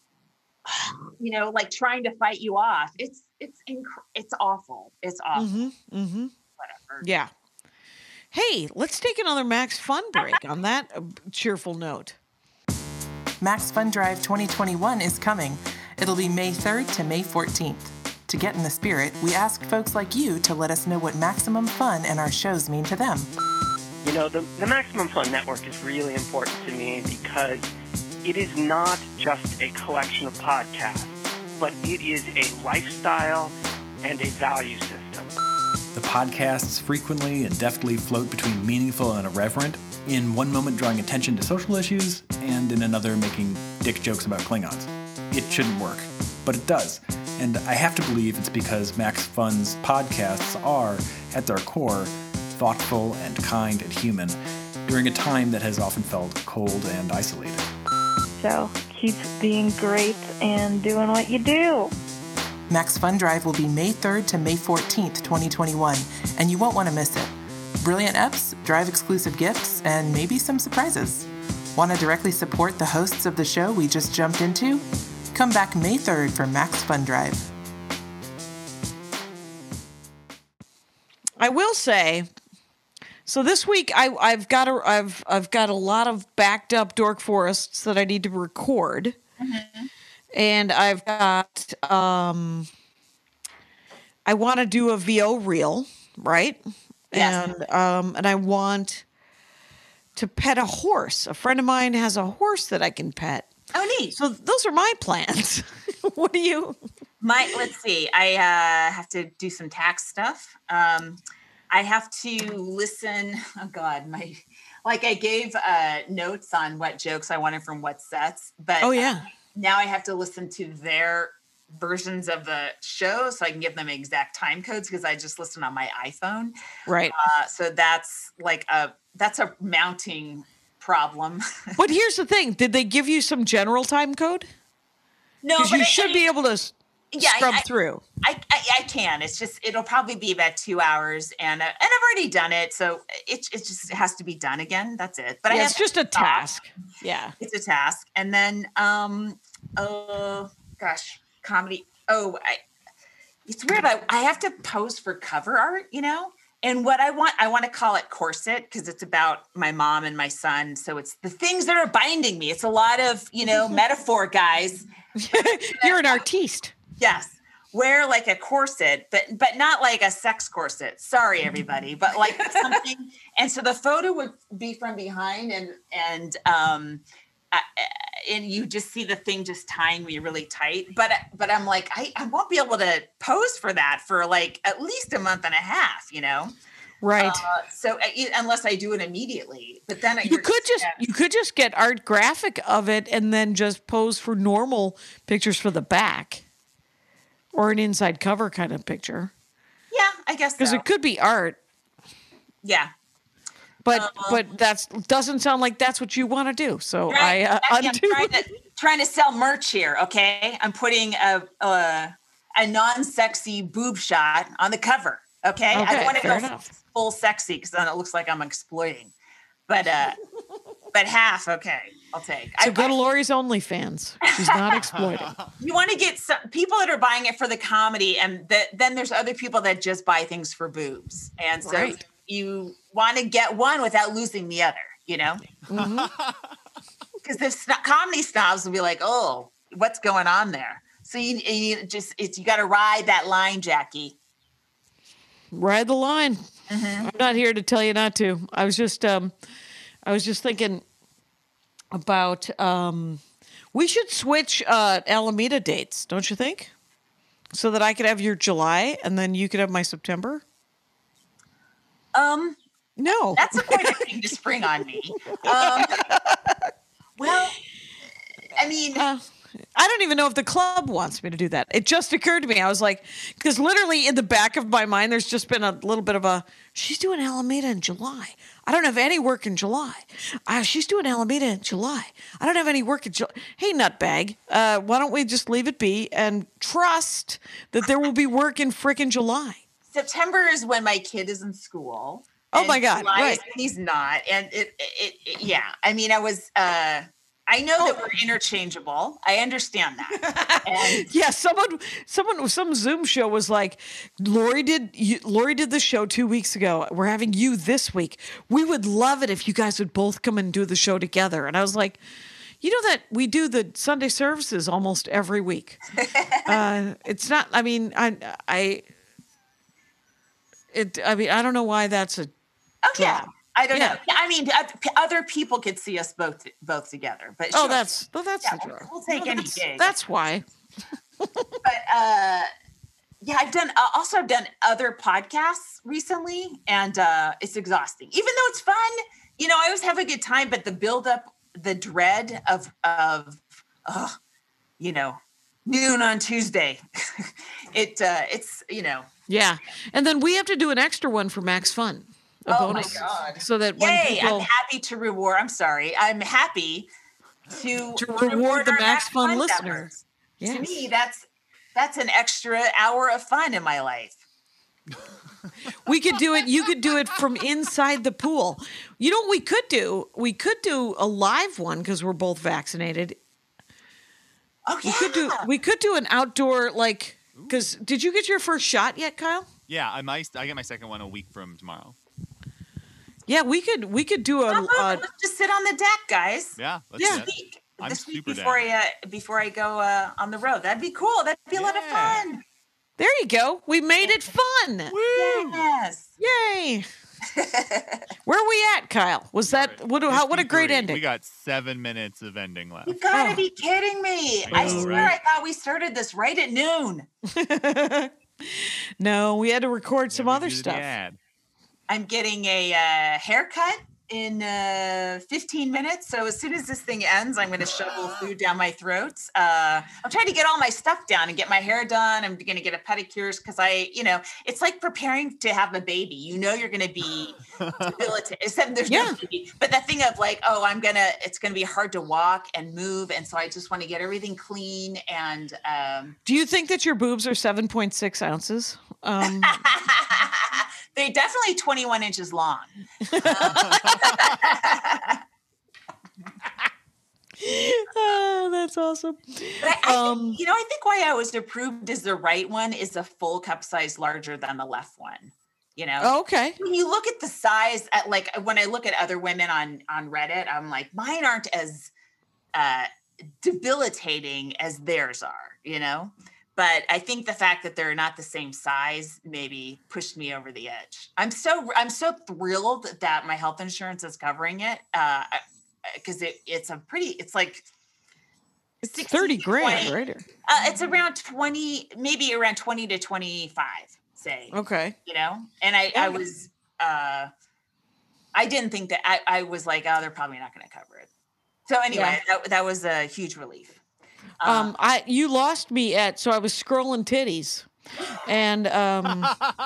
you know, like trying to fight you off. It's it's inc- it's awful. It's awful. Mm-hmm. Mm-hmm. Whatever. Yeah. Hey, let's take another Max Fun break on that uh, cheerful note. Max Fun Drive twenty twenty-one is coming. It'll be May third to May fourteenth. To get in the spirit, we asked folks like you to let us know what maximum fun and our shows mean to them. You know, the, the Maximum Fun Network is really important to me because It is not just a collection of podcasts, but it is a lifestyle and a value system. The podcasts frequently and deftly float between meaningful and irreverent, in one moment drawing attention to social issues, and in another making dick jokes about Klingons. It shouldn't work, but it does. And I have to believe it's because Max Fun's podcasts are, at their core, thoughtful and kind and human, during a time that has often felt cold and isolated. So keep being great and doing what you do. Max Fun Drive will be May third to May fourteenth, twenty twenty-one, and you won't want to miss it. Brilliant Eps, drive-exclusive gifts, and maybe some surprises. Want to directly support the hosts of the show we just jumped into? Come back May third for Max Fun Drive. I will say, so this week I, I've got a I've I've got a lot of backed up Dork Forests that I need to record, mm-hmm. and I've got um, I want to do a V O reel, right? Yes. And um, and I want to pet a horse. A friend of mine has a horse that I can pet. Oh, neat. So those are my plans. What do you? My let's see. I uh, have to do some tax stuff. Um, I have to listen. Oh God, my like I gave uh, notes on what jokes I wanted from what sets, but oh yeah, uh, now I have to listen to their versions of the show so I can give them exact time codes because I just listen on my iPhone. Right. Uh, so that's like a that's a mounting problem. But here's the thing: did they give you some general time code? No, because you I, should I, be able to. Yeah, scrub I, through. I, I I can. It's just it'll probably be about two hours, and uh, and I've already done it, so it it just it has to be done again. That's it. But yeah, I it's just a task. Yeah, it's a task, and then um oh gosh, comedy. Oh, I it's weird. I I have to pose for cover art, you know. And what I want, I want to call it corset because it's about my mom and my son. So it's the things that are binding me. It's a lot of you know metaphor, guys. You're an artiste. Yes. Wear like a corset, but but not like a sex corset. Sorry, everybody, but like something. And so the photo would be from behind, and and um, I, and you just see the thing just tying me really tight. But but I'm like, I, I won't be able to pose for that for like at least a month and a half, you know. Right. Uh, so uh, unless I do it immediately, but then you could just, just you could just get art graphic of it and then just pose for normal pictures for the back. Or an inside cover kind of picture. Yeah, I guess so. Because it could be art. Yeah. But um, but that doesn't sound like that's what you want to do. So right, I uh, I'm undo. trying to, trying to sell merch here, okay? I'm putting a a, a non-sexy boob shot on the cover, okay? okay I don't want to go enough. full sexy because then it looks like I'm exploiting. But uh, but half, okay. I'll take. So I, go to Lori's OnlyFans. She's not exploiting. You want to get some people that are buying it for the comedy, and the, then there's other people that just buy things for boobs. And so right. you want to get one without losing the other, you know? Because mm-hmm. the sn- comedy snobs will be like, oh, what's going on there? So you, you just, it's, you got to ride that line, Jackie. Ride the line. Mm-hmm. I'm not here to tell you not to. I was just, um, I was just thinking about um, we should switch uh, Alameda dates, don't you think? So that I could have your July and then you could have my September. Um, no, that's quite a thing to spring on me. Um, well, I mean, uh, I don't even know if the club wants me to do that. It just occurred to me. I was like, because literally in the back of my mind, there's just been a little bit of a, she's doing Alameda in July. I don't have any work in July. Uh, she's doing Alameda in July. I don't have any work in July. Hey, nutbag, uh, why don't we just leave it be and trust that there will be work in frickin' July? September is when my kid is in school. Oh my God! July right, is when he's not, and it, it, it, yeah. I mean, I was. Uh, I know oh. that we're interchangeable. I understand that. And yeah, someone, someone, some Zoom show was like, Lori did, you, Lori did the show two weeks ago. We're having you this week. We would love it if you guys would both come and do the show together. And I was like, you know that we do the Sunday services almost every week. uh, it's not. I mean, I, I, it. I mean, I don't know why that's a. Oh yeah, I don't Yeah. know. I mean, oth- other people could see us both both together, but Oh, sure. that's well, that's Yeah, the we'll, draw. we'll take No, any that's, gig. that's why. But uh, yeah, I've done uh, also I've done other podcasts recently, and uh, it's exhausting. Even though it's fun, you know, I always have a good time, but the build up, the dread of of, uh, you know, noon on Tuesday, it uh, it's you know. Yeah, and then we have to do an extra one for Max Fun. A Oh bonus, my God. so that when Yay, people I'm happy to reward. I'm sorry. I'm happy to, to reward the our Max Fun listener. members. Yes. To me, that's that's an extra hour of fun in my life. We could do it. You could do it from inside the pool. You know what we could do? We could do a live one because we're both vaccinated. Oh yeah. We could do. We could do an outdoor like. Because did you get your first shot yet, Kyle? Yeah, I might. I get my second one a week from tomorrow. Yeah, we could. We could do a. How about a let's just sit on the deck, guys. Yeah, let's Yeah. do that. This week, I'm this week super before down. I uh, before I go uh, on the road. That'd be cool. That'd be a lot of Yeah. fun. there you go. We made it fun. Yes. Yay! Where are we at, Kyle? Was that what? How, what a great fifty-three. ending. We got seven minutes of ending left. You gotta Oh. be kidding me! I know, swear right? I thought we started this right at noon. No, we had to record some Yeah, we other did the stuff. ad. I'm getting a uh, haircut in uh, fifteen minutes. So as soon as this thing ends, I'm going to shovel food down my throat. Uh, I'm trying to get all my stuff down and get my hair done. I'm going to get a pedicure because I, you know, it's like preparing to have a baby. You know, you're going to be debilitated. Except there's Yeah. no baby. But that thing of like, oh, I'm going to, it's going to be hard to walk and move. And so I just want to get everything clean. And um, Do you think that your boobs are seven point six ounces? Um, they're definitely twenty-one inches long. oh, that's awesome. But I, I Um, think, you know, I think why I was approved as the right one is a full cup size larger than the left one. You know, Oh, okay. when you look at the size, at like when I look at other women on on Reddit, I'm like, mine aren't as uh, debilitating as theirs are. You know, but I think the fact that they're not the same size maybe pushed me over the edge. I'm so I'm so thrilled that my health insurance is covering it because it it's a pretty it's like. It's sixteen, thirty grand, twenty right? Uh, it's around twenty, maybe around twenty to twenty-five, say. Okay. You know? And I, I was, uh, I didn't think that, I, I was like, oh, they're probably not going to cover it. So anyway, that, that was a huge relief. Um, I you lost me at so I was scrolling titties, and um, Uh,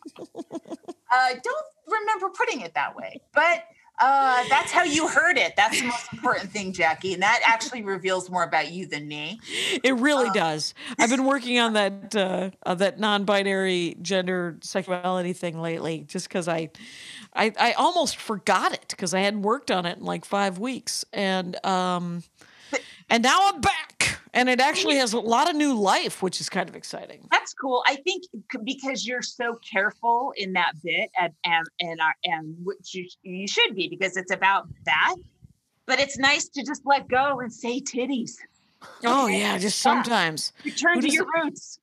don't remember putting it that way, but uh, that's how you heard it. That's the most important thing, Jackie. And that actually reveals more about you than me. it really does. I've been working on that uh, uh, that non-binary gender sexuality thing lately, just because I, I I almost forgot it because I hadn't worked on it in like five weeks, and um, and now I'm back, and it actually has a lot of new life, which is kind of exciting. That's cool. I think c- because you're so careful in that bit, and and and, our, and which you, you should be, because it's about that. But it's nice to just let go and say titties. Oh yeah, just Yeah. sometimes. Return Who to does your it- roots.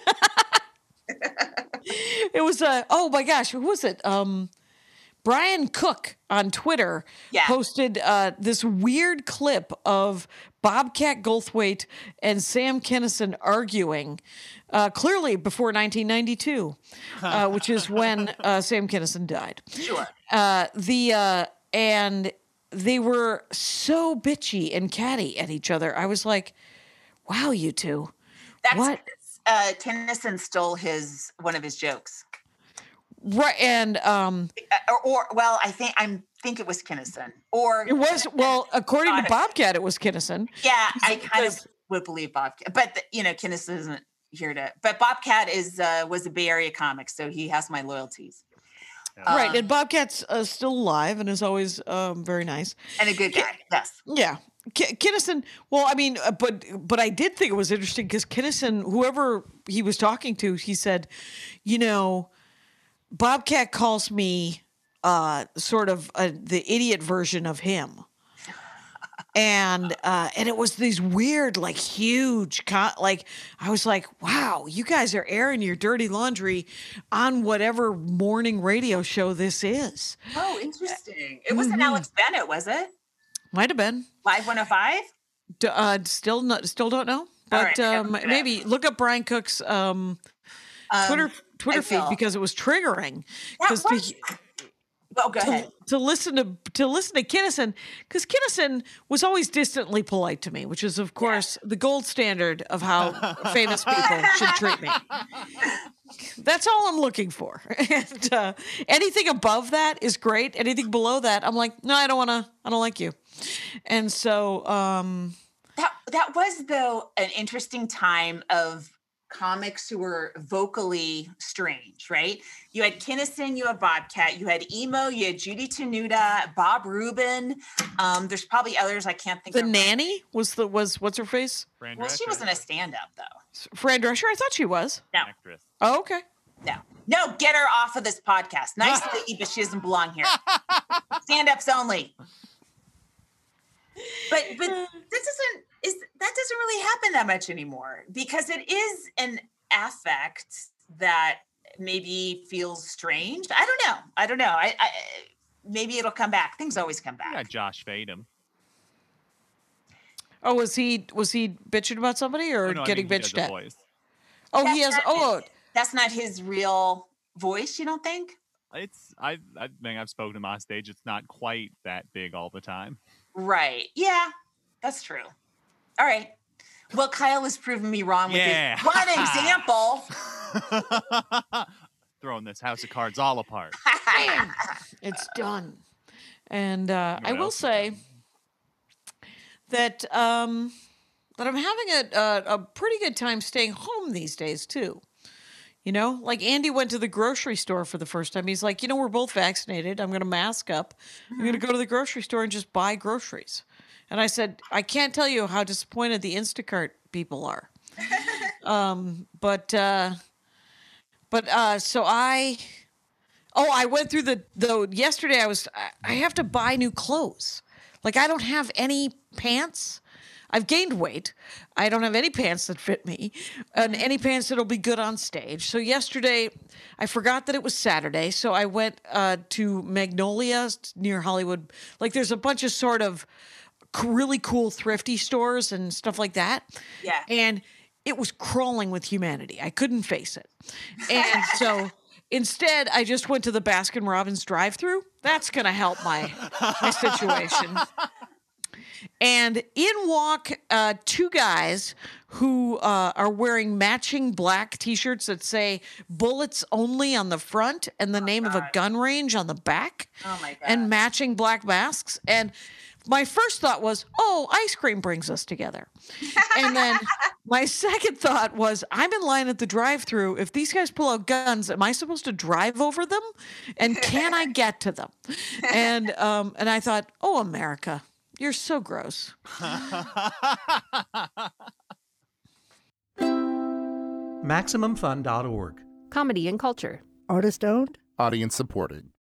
It was uh, oh my gosh, who was it? Um, Brian Cook on Twitter Yeah. posted uh, this weird clip of Bobcat Goldthwait and Sam Kinison arguing, uh, clearly before nineteen ninety-two, uh, which is when uh, Sam Kinison died. Sure. Uh, the uh, and they were so bitchy and catty at each other. I was like, "Wow, you two, That's what?" uh Tennyson stole his one of his jokes. Right, and um, Uh, or, or well, I think I'm think it was Kinnison. Or it was well, according to Bobcat, it was Kinison. yeah, I kind of because- would believe Bobcat, but the, you know, Kinnison isn't here to. But Bobcat is uh, was a Bay Area comic, so he has my loyalties. Right, Um, and Bobcat's uh, still alive and is always um, very nice. and a good guy. Yes. Yeah, K- Kinnison. Well, I mean, uh, but but I did think it was interesting because Kinnison, whoever he was talking to, he said, you know, Bobcat calls me uh, sort of uh, the idiot version of him. and uh, and it was these weird, like huge, co- like I was like, wow, you guys are airing your dirty laundry on whatever morning radio show this is. Oh, interesting. It wasn't Mhm. Alex Bennett, was it? Might have been. Live one oh five? D- uh, still not, still don't know, All but right, I um, look it up. maybe look up Brian Cook's um, Um, Twitter Twitter I feed will. because it was triggering. That 'Cause was- to- Oh, go ahead. to, to listen to to listen to Kinnison, because Kinnison was always distantly polite to me, which is of course the gold standard of how famous people should treat me. That's all I'm looking for. And uh, anything above that is great. Anything below that, I'm like, no, I don't want to. I don't like you. And so, um, That that was though an interesting time of comics who were vocally strange, right? You had Kinnison, you had Bobcat, you had Emo, you had Judy Tenuta, Bob Rubin. Um, there's probably others I can't think the of. nanny was the was what's her face? Fran Well, she Drescher, wasn't a stand-up though. Fran Drescher. I thought she was. No, actress. Oh, okay. no, no. Get her off of this podcast. Nice lady, but she doesn't belong here. Stand-ups only. But but that doesn't is that doesn't really happen that much anymore because it is an affect that maybe feels strange. I don't know. I don't know. I, I maybe it'll come back. Things always come You back. got Josh Fadem. Oh, was he was he bitching about somebody or Oh, no, I getting mean, he does bitched the at? voice. Oh, That's he has. not Oh, his- That's not his real voice. You don't think? It's I I think I've spoken to him on stage. It's not quite that big all the time. Right. Yeah, that's true. All right. Well, Kyle has proven me wrong with Yeah. his one example. Throwing this house of cards all apart. Bam! It's done. And uh, I What will else is say that um, that I'm having a, a a pretty good time staying home these days too. You know, like Andy went to the grocery store for the first time. He's like, you know, we're both vaccinated. I'm going to mask up. I'm going to go to the grocery store and just buy groceries. And I said, I can't tell you how disappointed the Instacart people are. um, but uh, but uh, so I. Oh, I went through the though yesterday I was I- I have to buy new clothes. Like I don't have any pants. I've gained weight. I don't have any pants that fit me and any pants that'll be good on stage. So yesterday I forgot that it was Saturday, so I went uh, to Magnolia near Hollywood. Like there's a bunch of sort of c- really cool thrifty stores and stuff like that. Yeah. And it was crawling with humanity. I couldn't face it. And so instead, I just went to the Baskin Robbins drive-through. That's going to help my my situation. And in walk uh, two guys who uh, are wearing matching black T-shirts that say "Bullets Only" on the front and the name of a gun range on the back. Oh my God. And matching black masks. And my first thought was, "Oh, ice cream brings us together." And then my second thought was, I'm in line at the drive-through. If these guys pull out guns, am I supposed to drive over them? And can I get to them? And um, and I thought, oh, America, you're so gross. Maximum Fun dot org. Comedy and culture. Artist owned. Audience supported.